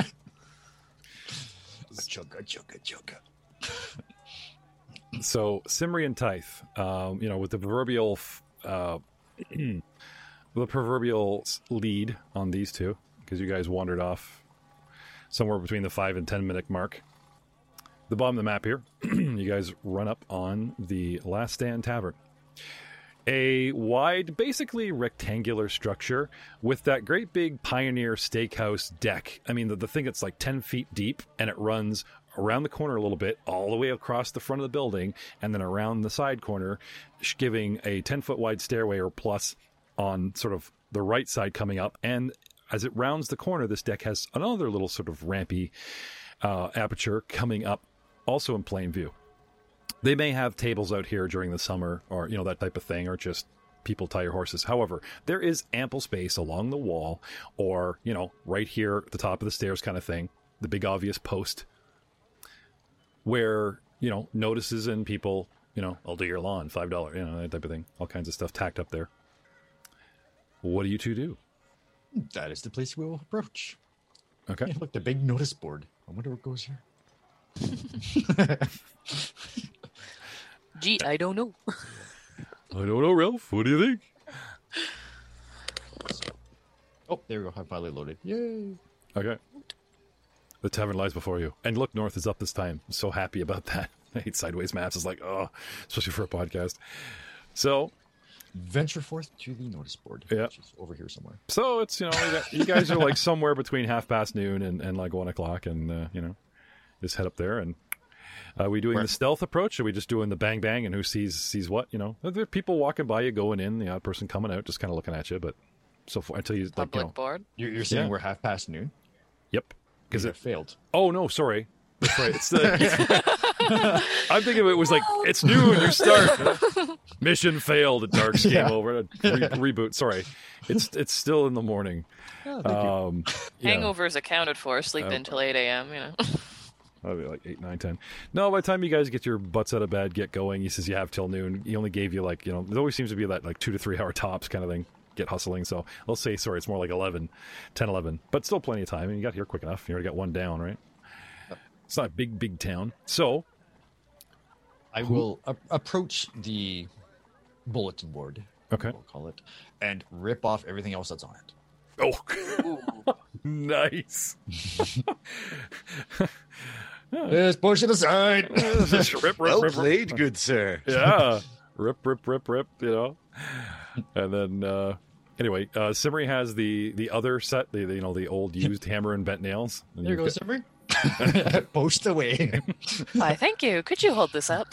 Chugga, chugga, chugga. So, Simri and Tithe, with the proverbial lead on these two, because you guys wandered off somewhere between the 5 and 10 minute mark. The bottom of the map here, you guys run up on the Last Stand Tavern. A wide, basically rectangular structure with that great big Pioneer Steakhouse deck. I mean, the thing that's 10 feet deep, and it runs around the corner a little bit, all the way across the front of the building, and then around the side corner, giving a 10-foot wide stairway or plus on sort of the right side coming up. And as it rounds the corner, this deck has another little sort of rampy aperture coming up, also in plain view. They may have tables out here during the summer or, that type of thing, or just people tie your horses. However, there is ample space along the wall or, right here at the top of the stairs kind of thing, the big obvious post where, notices and people, I'll do your lawn, $5, that type of thing. All kinds of stuff tacked up there. What do you two do? That is the place we will approach. Okay. Hey, look, the big notice board. I wonder what goes here. Gee, I don't know. I don't know, Ralph. What do you think? Oh, there we go. I finally loaded. Yay. Okay. The tavern lies before you. And look, north is up this time. I'm so happy about that. I hate sideways maps. It's like, oh, especially for a podcast. So, Venture forth to the notice board. Yeah. Which is over here somewhere. so it's, you guys are like somewhere between noon and like 1 o'clock, and, just head up there. And are we doing the stealth approach? Or are we just doing the bang bang and who sees what? There are people walking by you going in, the odd person coming out, just kind of looking at you. But so far, until you, Public board. You're saying Yeah. we're 5:30? Yep. Because it failed. Oh, no, sorry. That's right. It's the. I'm thinking it was like, it's noon, you start. Mission failed, and Dark's game over. Reboot, sorry. It's still in the morning. Yeah. Hangovers accounted for. Sleep until 8 a.m., That'll be like 8, 9, 10. No, by the time you guys get your butts out of bed, get going, he says you have till noon. He only gave you there always seems to be that like 2 to 3 hour tops kind of thing. Get hustling. So let's say, sorry, it's more like 11, but still plenty of time. And you got here quick enough. You already got one down, right? It's not a big town. So I will approach the bulletin board. Okay. We'll call it, and rip off everything else that's on it. Oh, nice. Just push it aside. rip, Well rip, played, good sir. Yeah. Rip. And then, anyway, Simri has the other set, the old used hammer and bent nails. And There you've goes Simri. Post away. Why, thank you. Could you hold this up?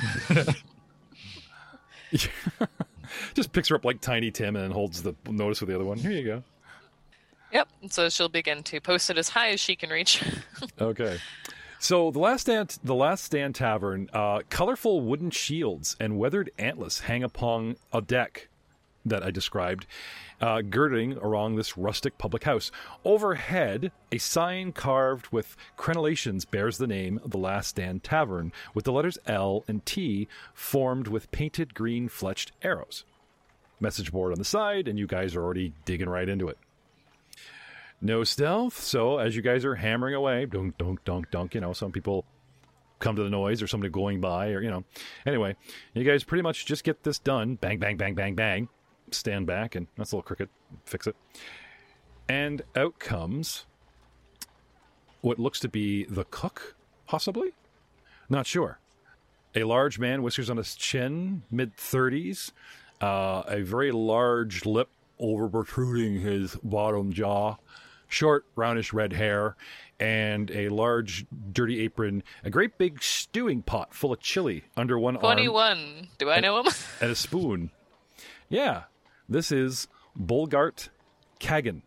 Just picks her up like Tiny Tim and then holds the notice with the other one. Here you go. Yep. So she'll begin to post it as high as she can reach. Okay. So the Last Stand Tavern, colorful wooden shields and weathered antlers hang upon a deck that I described, girding around this rustic public house. Overhead, a sign carved with crenellations bears the name The Last Stand Tavern, with the letters L and T formed with painted green fletched arrows. Message board on the side, and you guys are already digging right into it. No stealth, so as you guys are hammering away, dunk, dunk, dunk, dunk, some people come to the noise or somebody going by or, Anyway, you guys pretty much just get this done. Bang, bang, bang, bang, bang. Stand back, and that's a little crooked. Fix it. And out comes what looks to be the cook, possibly? Not sure. A large man, whiskers on his chin, mid-30s, a very large lip over protruding his bottom jaw, short, brownish red hair, and a large, dirty apron, a great big stewing pot full of chili under one arm. 21. Do I know him? And a spoon. Yeah, this is Bolgart Kagan.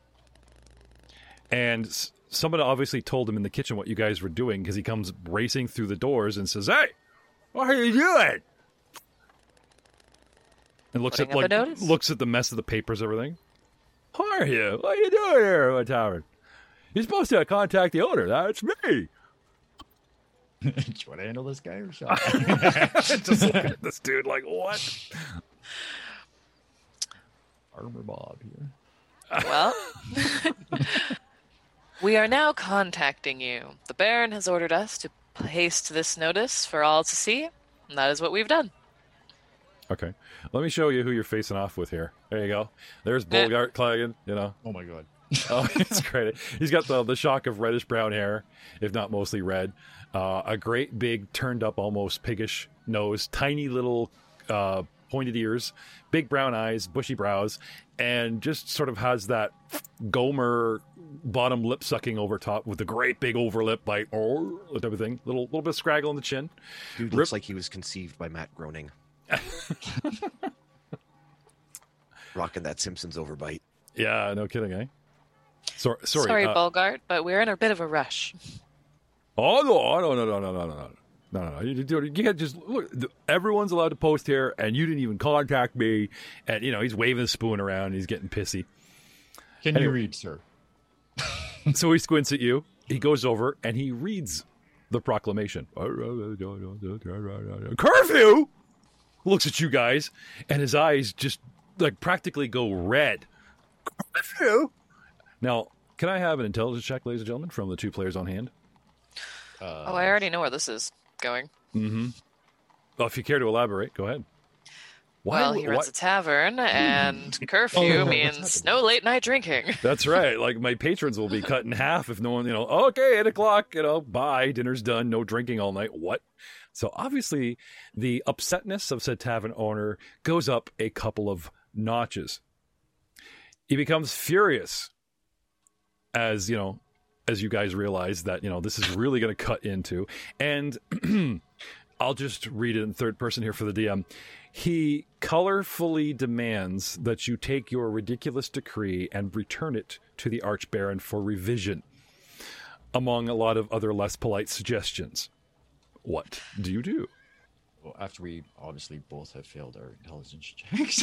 And someone obviously told him in the kitchen what you guys were doing, because he comes racing through the doors and says, "Hey, what are you doing?" And looks Putting up a notice? looks at the mess of the papers, everything. "Who are you? What are you doing here, Tavern? You're supposed to contact the owner. That's me." Do you want to handle this guy or shall Just looking at this dude like, what? Armor Bob here? Well, we are now contacting you. The Baron has ordered us to paste this notice for all to see, and that is what we've done. Okay. Let me show you who you're facing off with here. There you go. There's Bolgart Kagan, Oh my god. Oh, it's great. He's got the shock of reddish-brown hair, if not mostly red. A great big, turned-up, almost piggish nose, tiny little pointed ears, big brown eyes, bushy brows, and just sort of has that Gomer bottom lip sucking over top with the great big overlip bite, with everything. Little bit of scraggle on the chin. Dude looks like he was conceived by Matt Groening. Rocking that Simpsons overbite. Yeah, no kidding, eh? Sorry, Bolgart, but we're in a bit of a rush. Oh no! You can't just look. Everyone's allowed to post here, and you didn't even contact me. And he's waving the spoon around. And he's getting pissy. Can you read, sir? So he squints at you. He goes over and he reads the proclamation. Curfew. Looks at you guys, and his eyes just like practically go red. Curfew. Now, can I have an intelligence check, ladies and gentlemen, from the two players on hand? I already know where this is going. Mm-hmm. Well, if you care to elaborate, go ahead. Well, he runs a tavern, and curfew means no late night drinking. That's right. Like, my patrons will be cut in half if no one, okay, 8 o'clock, bye, dinner's done, no drinking all night. What? So obviously the upsetness of said tavern owner goes up a couple of notches. He becomes furious as you guys realize that, this is really going to cut into, and I'll just read it in third person here for the DM. He colorfully demands that you take your ridiculous decree and return it to the Archbaron for revision, among a lot of other less polite suggestions. What do you do? Well, after we obviously both have failed our intelligence checks.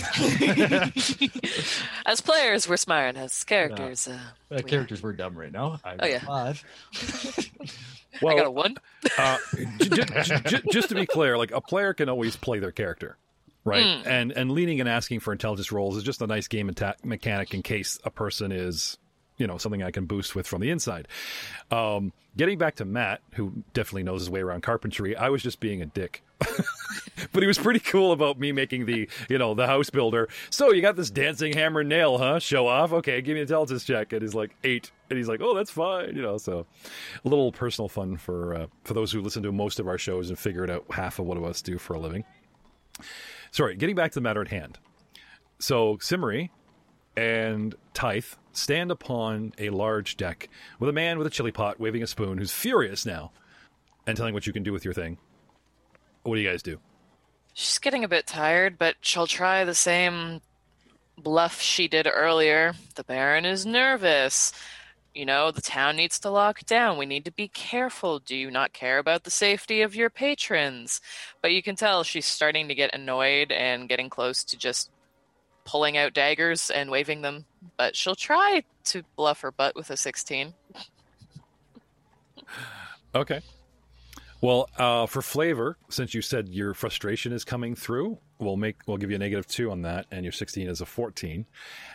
As players, we're smart. As characters, characters, we're dumb right now. I got 5. Well, I got a 1. Just to be clear, like, a player can always play their character, right? And leaning and asking for intelligence rolls is just a nice game mechanic in case a person is, something I can boost with from the inside. Getting back to Matt, who definitely knows his way around carpentry, I was just being a dick. But he was pretty cool about me making the house builder. So you got this dancing hammer and nail, huh? Show off? Okay, give me an intelligence check. And he's like, 8. And he's like, oh, that's fine. So a little personal fun for those who listen to most of our shows and figured out half of what of us do for a living. Sorry, getting back to the matter at hand. So Simmery and Tithe stand upon a large deck with a man with a chili pot waving a spoon who's furious now and telling what you can do with your thing. What do you guys do? She's getting a bit tired, but she'll try the same bluff she did earlier. The Baron is nervous. The town needs to lock down. We need to be careful. Do you not care about the safety of your patrons? But you can tell she's starting to get annoyed and getting close to just pulling out daggers and waving them. But she'll try to bluff her butt with a 16. Okay. Well, for flavor, since you said your frustration is coming through, we'll give you a -2 on that, and your 16 is a 14.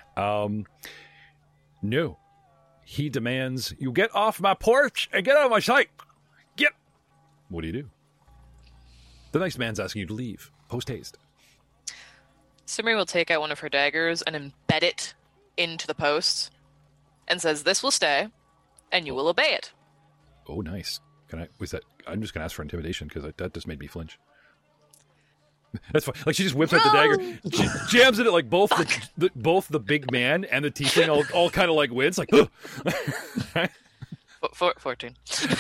No. He demands, you get off my porch and get out of my sight. Get. What do you do? The nice man's asking you to leave. Post haste. Simmery will take out one of her daggers and embed it into the post and says, this will stay, and you will obey it. Oh, nice. I'm just going to ask for intimidation because that just made me flinch. That's fine. Like, she just whips out the dagger, she jams it at like both the big man and the tiefling all kind of like wins. Like, 14.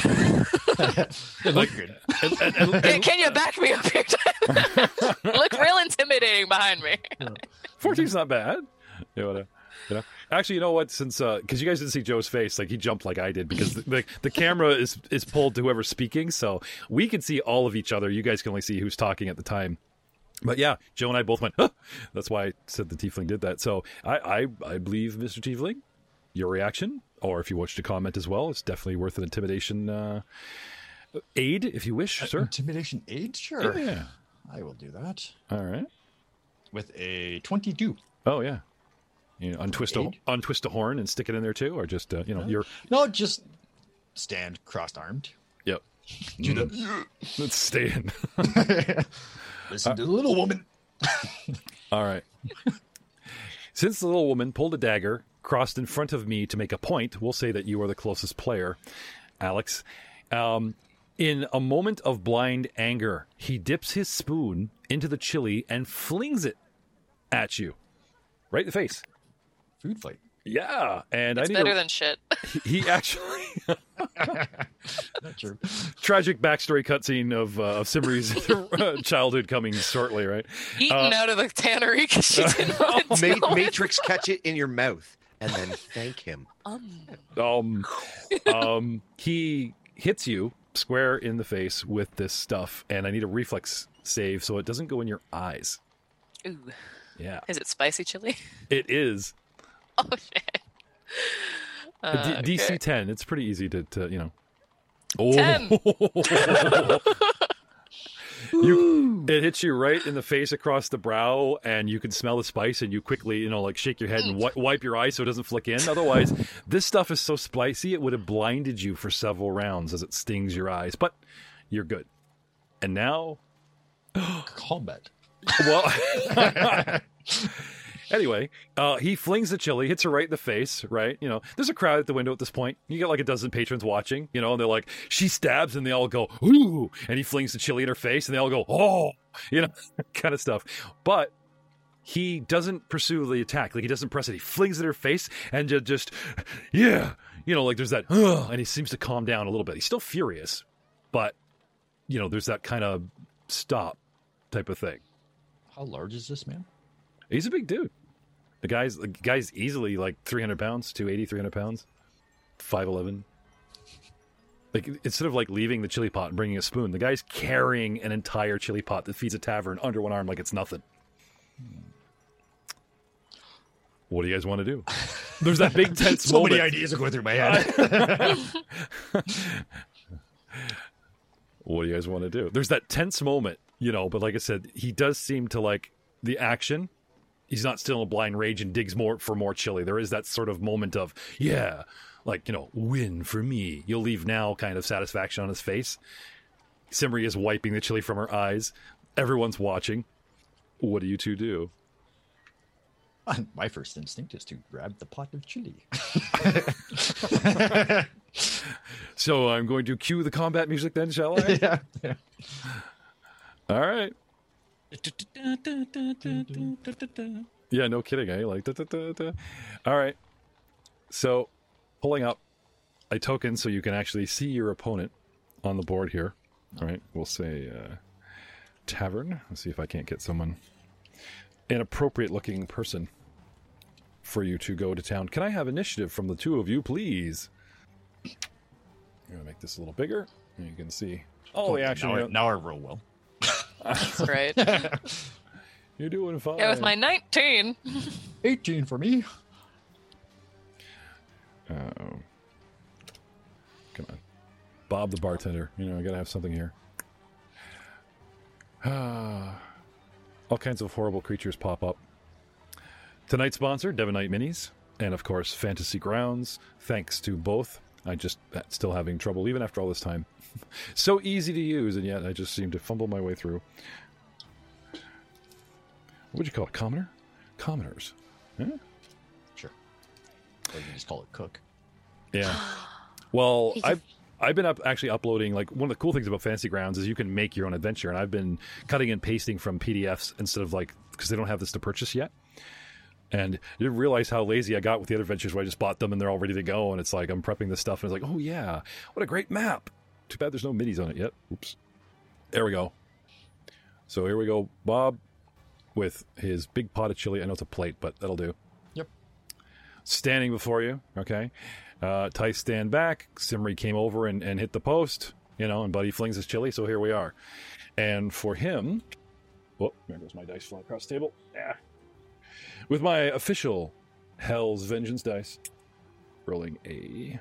Like, can you back me up here? Look real intimidating behind me. 14's not bad. Actually, you know what? Since because you guys didn't see Joe's face, like, he jumped like I did because the camera is pulled to whoever's speaking, so we can see all of each other. You guys can only see who's talking at the time. But yeah, Joe and I both went, huh! That's why I said the tiefling did that. So I believe, Mr. Tiefling, your reaction, or if you wish to comment as well, it's definitely worth an intimidation aid, if you wish, sir. Intimidation aid? Sure. Yeah. I will do that. All right. With a 22. Oh, yeah. Untwist a horn and stick it in there too, or just you're just stand crossed-armed. Yep. Do the Let's stand. Listen to the little woman. All right. Since the little woman pulled a dagger, crossed in front of me to make a point, we'll say that you are the closest player, Alex. In a moment of blind anger, he dips his spoon into the chili and flings it at you, right in the face. Food fight. Yeah, and it's better than shit. He actually Not true. Tragic backstory cutscene of Simmery's childhood coming shortly, right? Eaten out of the tannery because she didn't want to Matrix catch it in your mouth and then thank him. He hits you square in the face with this stuff, and I need a reflex save so it doesn't go in your eyes. Ooh. Yeah. Is it spicy chili? It is. Oh, shit. DC 10. It's pretty easy to Oh. 10. It hits you right in the face across the brow, and you can smell the spice, and you quickly, shake your head and wipe your eyes so it doesn't flick in. Otherwise, this stuff is so spicy, it would have blinded you for several rounds as it stings your eyes. But you're good. And now... Combat. Well, anyway, he flings the chili, hits her right in the face, right? You know, there's a crowd at the window at this point. You got like a dozen patrons watching, you know, and they're like, she stabs, and they all go, ooh, and he flings the chili in her face, and they all go, oh, you know, kind of stuff. But he doesn't pursue the attack. Like, he doesn't press it. He flings it in her face and just yeah. You know, like there's that, and he seems to calm down a little bit. He's still furious, but, you know, there's that kind of stop type of thing. How large is this man? He's a big dude. The guy's easily like 300 pounds, 280, 300 pounds, 5'11". Like, instead of like leaving the chili pot and bringing a spoon, the guy's carrying an entire chili pot that feeds a tavern under one arm like it's nothing. What do you guys want to do? There's that big tense so moment. many ideas are going through my head. What do you guys want to do? There's that tense moment, you know, but like I said, he does seem to like the action. He's not still in a blind rage and digs more for more chili. There is that sort of moment of, yeah, like, you know, win for me. You'll leave now kind of satisfaction on his face. Simri is wiping the chili from her eyes. Everyone's watching. What do you two do? My first instinct is to grab the pot of chili. So I'm going to cue the combat music then, shall I? Yeah. All right. Yeah, no kidding, eh? Like, All right. So, pulling up a token so you can actually see your opponent on the board here. All right, we'll say tavern. Let's see if I can't get someone, an appropriate-looking person, for you to go to town. Can I have initiative from the two of you, please? I'm going to make this a little bigger, and you can see all the action. Now I roll well. That's great. You're doing fine. Yeah, with my 19. 18 for me. Come on. Bob the bartender. You know, I gotta have something here. All kinds of horrible creatures pop up. Tonight's sponsor, Devonite Minis, and of course, Fantasy Grounds. Thanks to both. I just still having trouble, even after all this time. So easy to use, and yet I just seem to fumble my way through. What would you call it? Commoner? Commoners. Huh? Sure. Or you can just call it cook. Yeah. Well, I've been actually uploading, like, one of the cool things about Fantasy Grounds is you can make your own adventure, and I've been cutting and pasting from PDFs instead of, like, because they don't have this to purchase yet. And you didn't realize how lazy I got with the other adventures where I just bought them and they're all ready to go, and it's like I'm prepping this stuff and it's like, oh yeah, what a great map. Too bad there's no minis on it yet. Oops. There we go. So here we go, Bob, with his big pot of chili. I know it's a plate, but that'll do. Yep. Standing before you, okay. Tice stand back. Simri came over and hit the post, you know, and Buddy flings his chili, so here we are. And for him, whoop, there goes my dice flying across the table. Yeah. With my official Hell's Vengeance dice, rolling a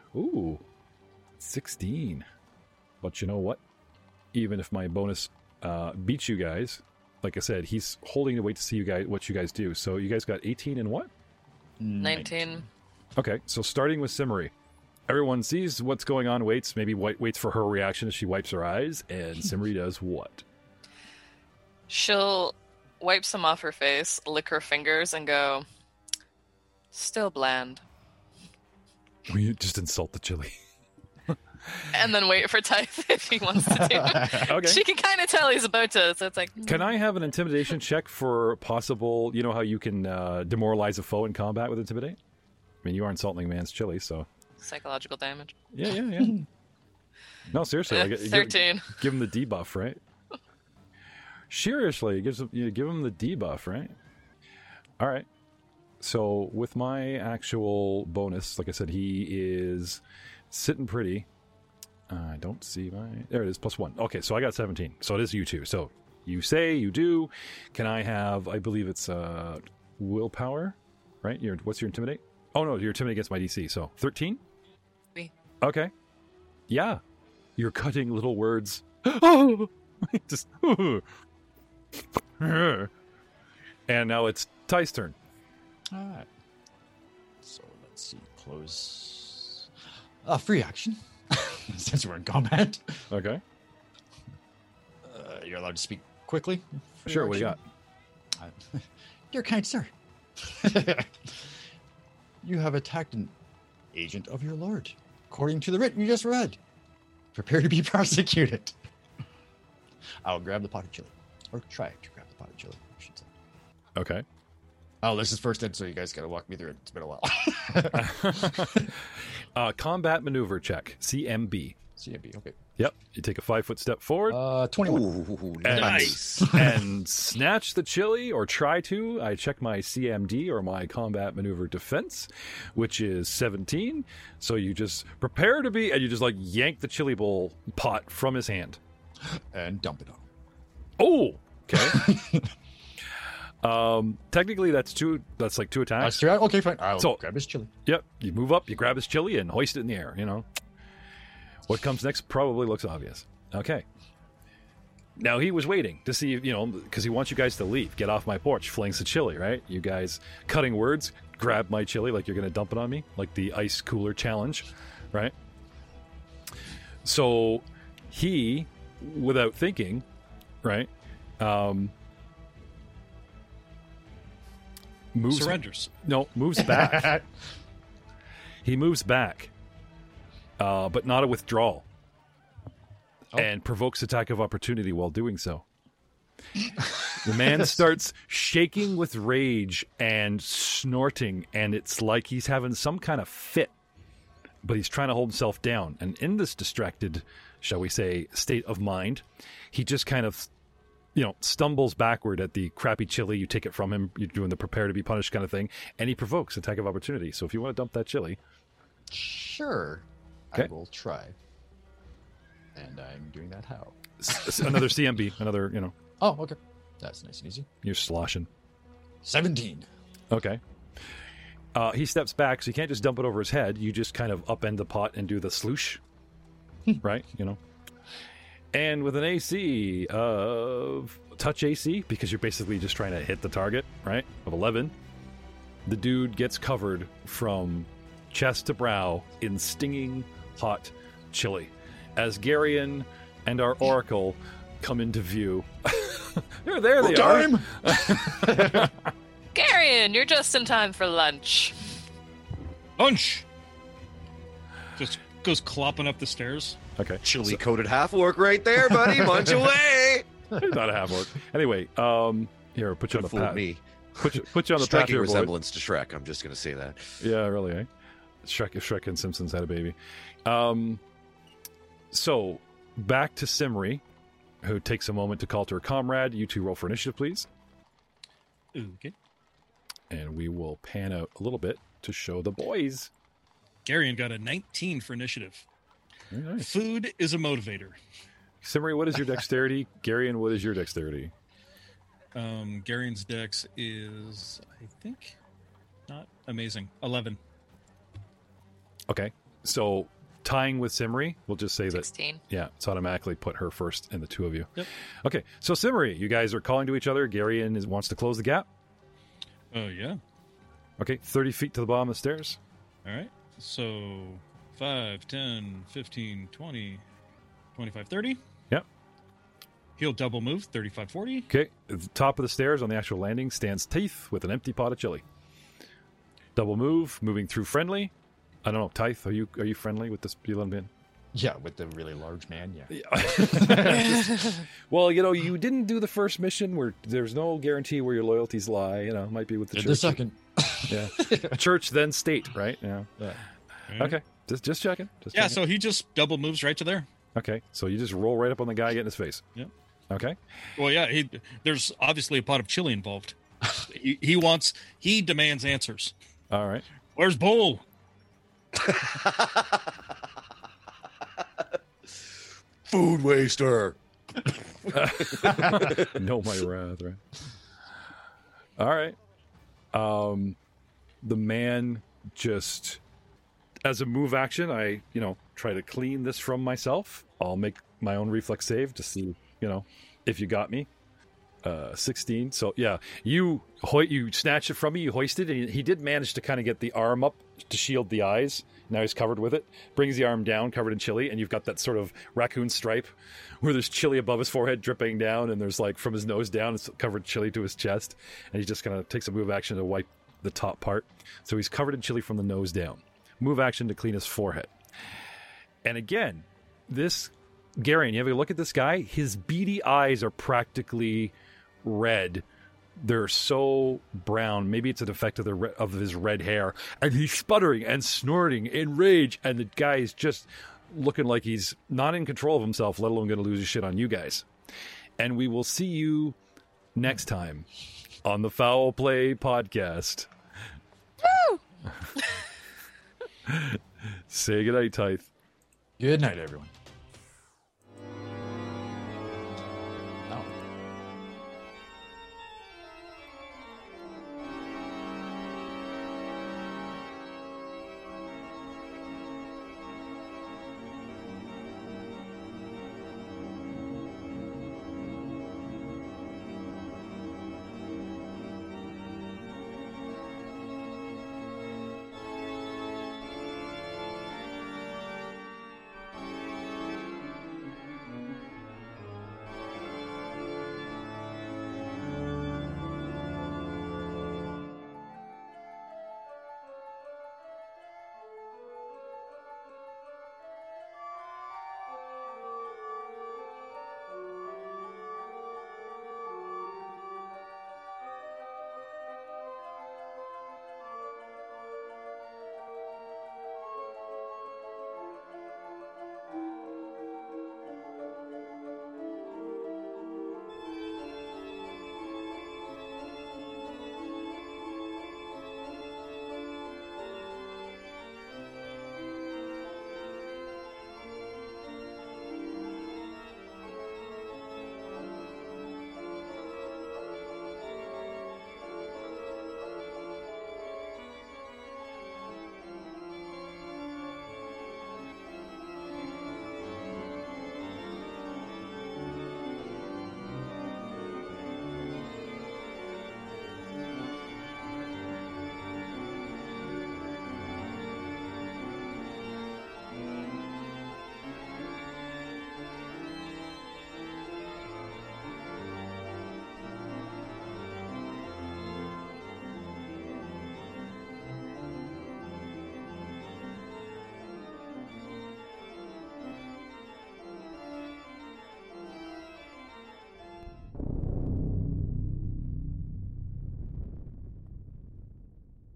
16. But you know what? Even if my bonus beats you guys, like I said, he's holding to wait to see you guys what you guys do. So you guys got 18 and what? 19. Okay, so starting with Simri. Everyone sees what's going on, waits for her reaction as she wipes her eyes, and Simri does what? She'll wipe some off her face, lick her fingers, and go, still bland. Will you just insult the chili? And then wait for Tyth if he wants to do it. Okay. She can kind of tell he's about to, so it's like... Can I have an intimidation check for possible, you know how you can demoralize a foe in combat with Intimidate? I mean, you are insulting a man's chili, so... Psychological damage. Yeah. No, seriously. Like, 13. Give him the debuff, right? Seriously, give him the debuff, right? All right. So with my actual bonus, like I said, he is sitting pretty. I don't see my... There it is, +1. Okay, so I got 17. So it is you two. So you say, you do. Can I have, I believe it's willpower, right? What's your intimidate? Oh, no, your intimidate against my DC. So 13? Me. Okay. Yeah. You're cutting little words. Oh! Just... And now it's Ty's turn. All right. So let's see. Close. Free action. Since we're in combat. Okay. You're allowed to speak quickly. Free Sure, what do you action. Dear kind sir, you have attacked an agent of your lord, according to the written you just read. Prepare to be prosecuted. I'll grab the pot of chili. Or try to grab the pot of chili, I should say. Okay. Oh, this is first ed, so you guys got to walk me through it. It's been a while. Combat maneuver check, CMB. CMB, okay. Yep. You take a 5-foot step forward 21. Ooh, and, nice. and snatch the chili, or try to. I check my CMD, or my combat maneuver defense, which is 17. So you just prepare to be, and you just like yank the chili bowl pot from his hand. And dump it on. Oh, okay. Technically that's like 2 attacks. Okay, fine. I'll So- grab his chili. Yep. You move up, you grab his chili and hoist it in the air, you know. What comes next probably looks obvious. Okay. Now he was waiting to see, you know, because he wants you guys to leave. Get off my porch, flings the chili, right? You guys cutting words, grab my chili like you're going to dump it on me, like the ice cooler challenge, right? So he, without thinking, right, moves Surrenders. moves back. He moves back, but not a withdrawal, and provokes attack of opportunity while doing so. The man starts shaking with rage and snorting, and it's like he's having some kind of fit, but he's trying to hold himself down. And in this distracted, shall we say, state of mind, he just kind of, you know, stumbles backward at the crappy chili. You take it from him. You're doing the prepare to be punished kind of thing, and he provokes attack of opportunity. So if you want to dump that chili, Sure. Okay. I will try. And I'm doing that how? another CMB, another, you know, Oh, okay. That's nice and easy. you're sloshing. 17. Okay. He steps back, so you can't just dump it over his head. You just kind of upend the pot and do the sloosh, right? You know. And with an AC of touch AC, because you're basically just trying to hit the target, right? Of 11, the dude gets covered from chest to brow in stinging hot chili. As Garion and our Oracle come into view. there they are. Garion, you're just in time for lunch. Punch! Just goes clopping up the stairs. Okay. Chili coated half orc right there, buddy. Munch away. Not a half orc. Anyway, here, put you on the Fooled path. me. Put you on the path Striking here, boy. resemblance to Shrek. I'm just going to say that. Yeah, really, eh? Shrek and Simpsons had a baby. So, back to Simri, who takes a moment to call to her comrade. You two roll for initiative, please. Okay. And we will pan out a little bit to show the boys. Garion got a 19 for initiative. Very nice. Food is a motivator. Simri, what is your dexterity? Garion, what is your dexterity? Garion's dex is, I think, not amazing. 11. Okay. So, tying with Simri, we'll just say that 16. yeah, it's automatically put her first in the two of you. Yep. Okay, so Simri, you guys are calling to each other. Garion wants to close the gap. Oh, yeah. Okay, 30 feet to the bottom of the stairs. All right. So 5, 10, 15, 20, 25, 30. Yep. He'll double move 35, 40. Okay, at the top of the stairs on the actual landing stands Teeth with an empty pot of chili. Double move, moving through friendly. I don't know, Teeth, are you friendly with this Beelan bin? Yeah, with the really large man, yeah. Well, you know, you didn't do the first mission where there's no guarantee where your loyalties lie. You know, it might be with the Did church. the second. Yeah, church then state, right? Yeah. Yeah. Okay, just checking. Yeah, checking. so he just double moves right to there. Okay, so you just roll right up on the guy, get in his face. Yep. Okay. Well, yeah, there's obviously a pot of chili involved. He demands answers. All right. Where's Bull? Food waster. Know my wrath, right? All right. The man just, as a move action, I, try to clean this from myself. I'll make my own reflex save to see, if you got me. 16. So yeah, you snatch it from me, you hoist it, and he did manage to kind of get the arm up to shield the eyes. Now he's covered with it. Brings the arm down, covered in chili, and you've got that sort of raccoon stripe where there's chili above his forehead dripping down, and there's like from his nose down, it's covered chili to his chest, and he just kind of takes a move action to wipe the top part. So he's covered in chili from the nose down. Move action to clean his forehead. And again, this Garion, you have a look at this guy. His beady eyes are practically red. They're so brown. Maybe it's an effect of his red hair. And he's sputtering and snorting in rage. And the guy is just looking like he's not in control of himself, let alone going to lose his shit on you guys. And we will see you next time on the Foul Play Podcast. Woo! Say goodnight, Tithe. Good night, everyone.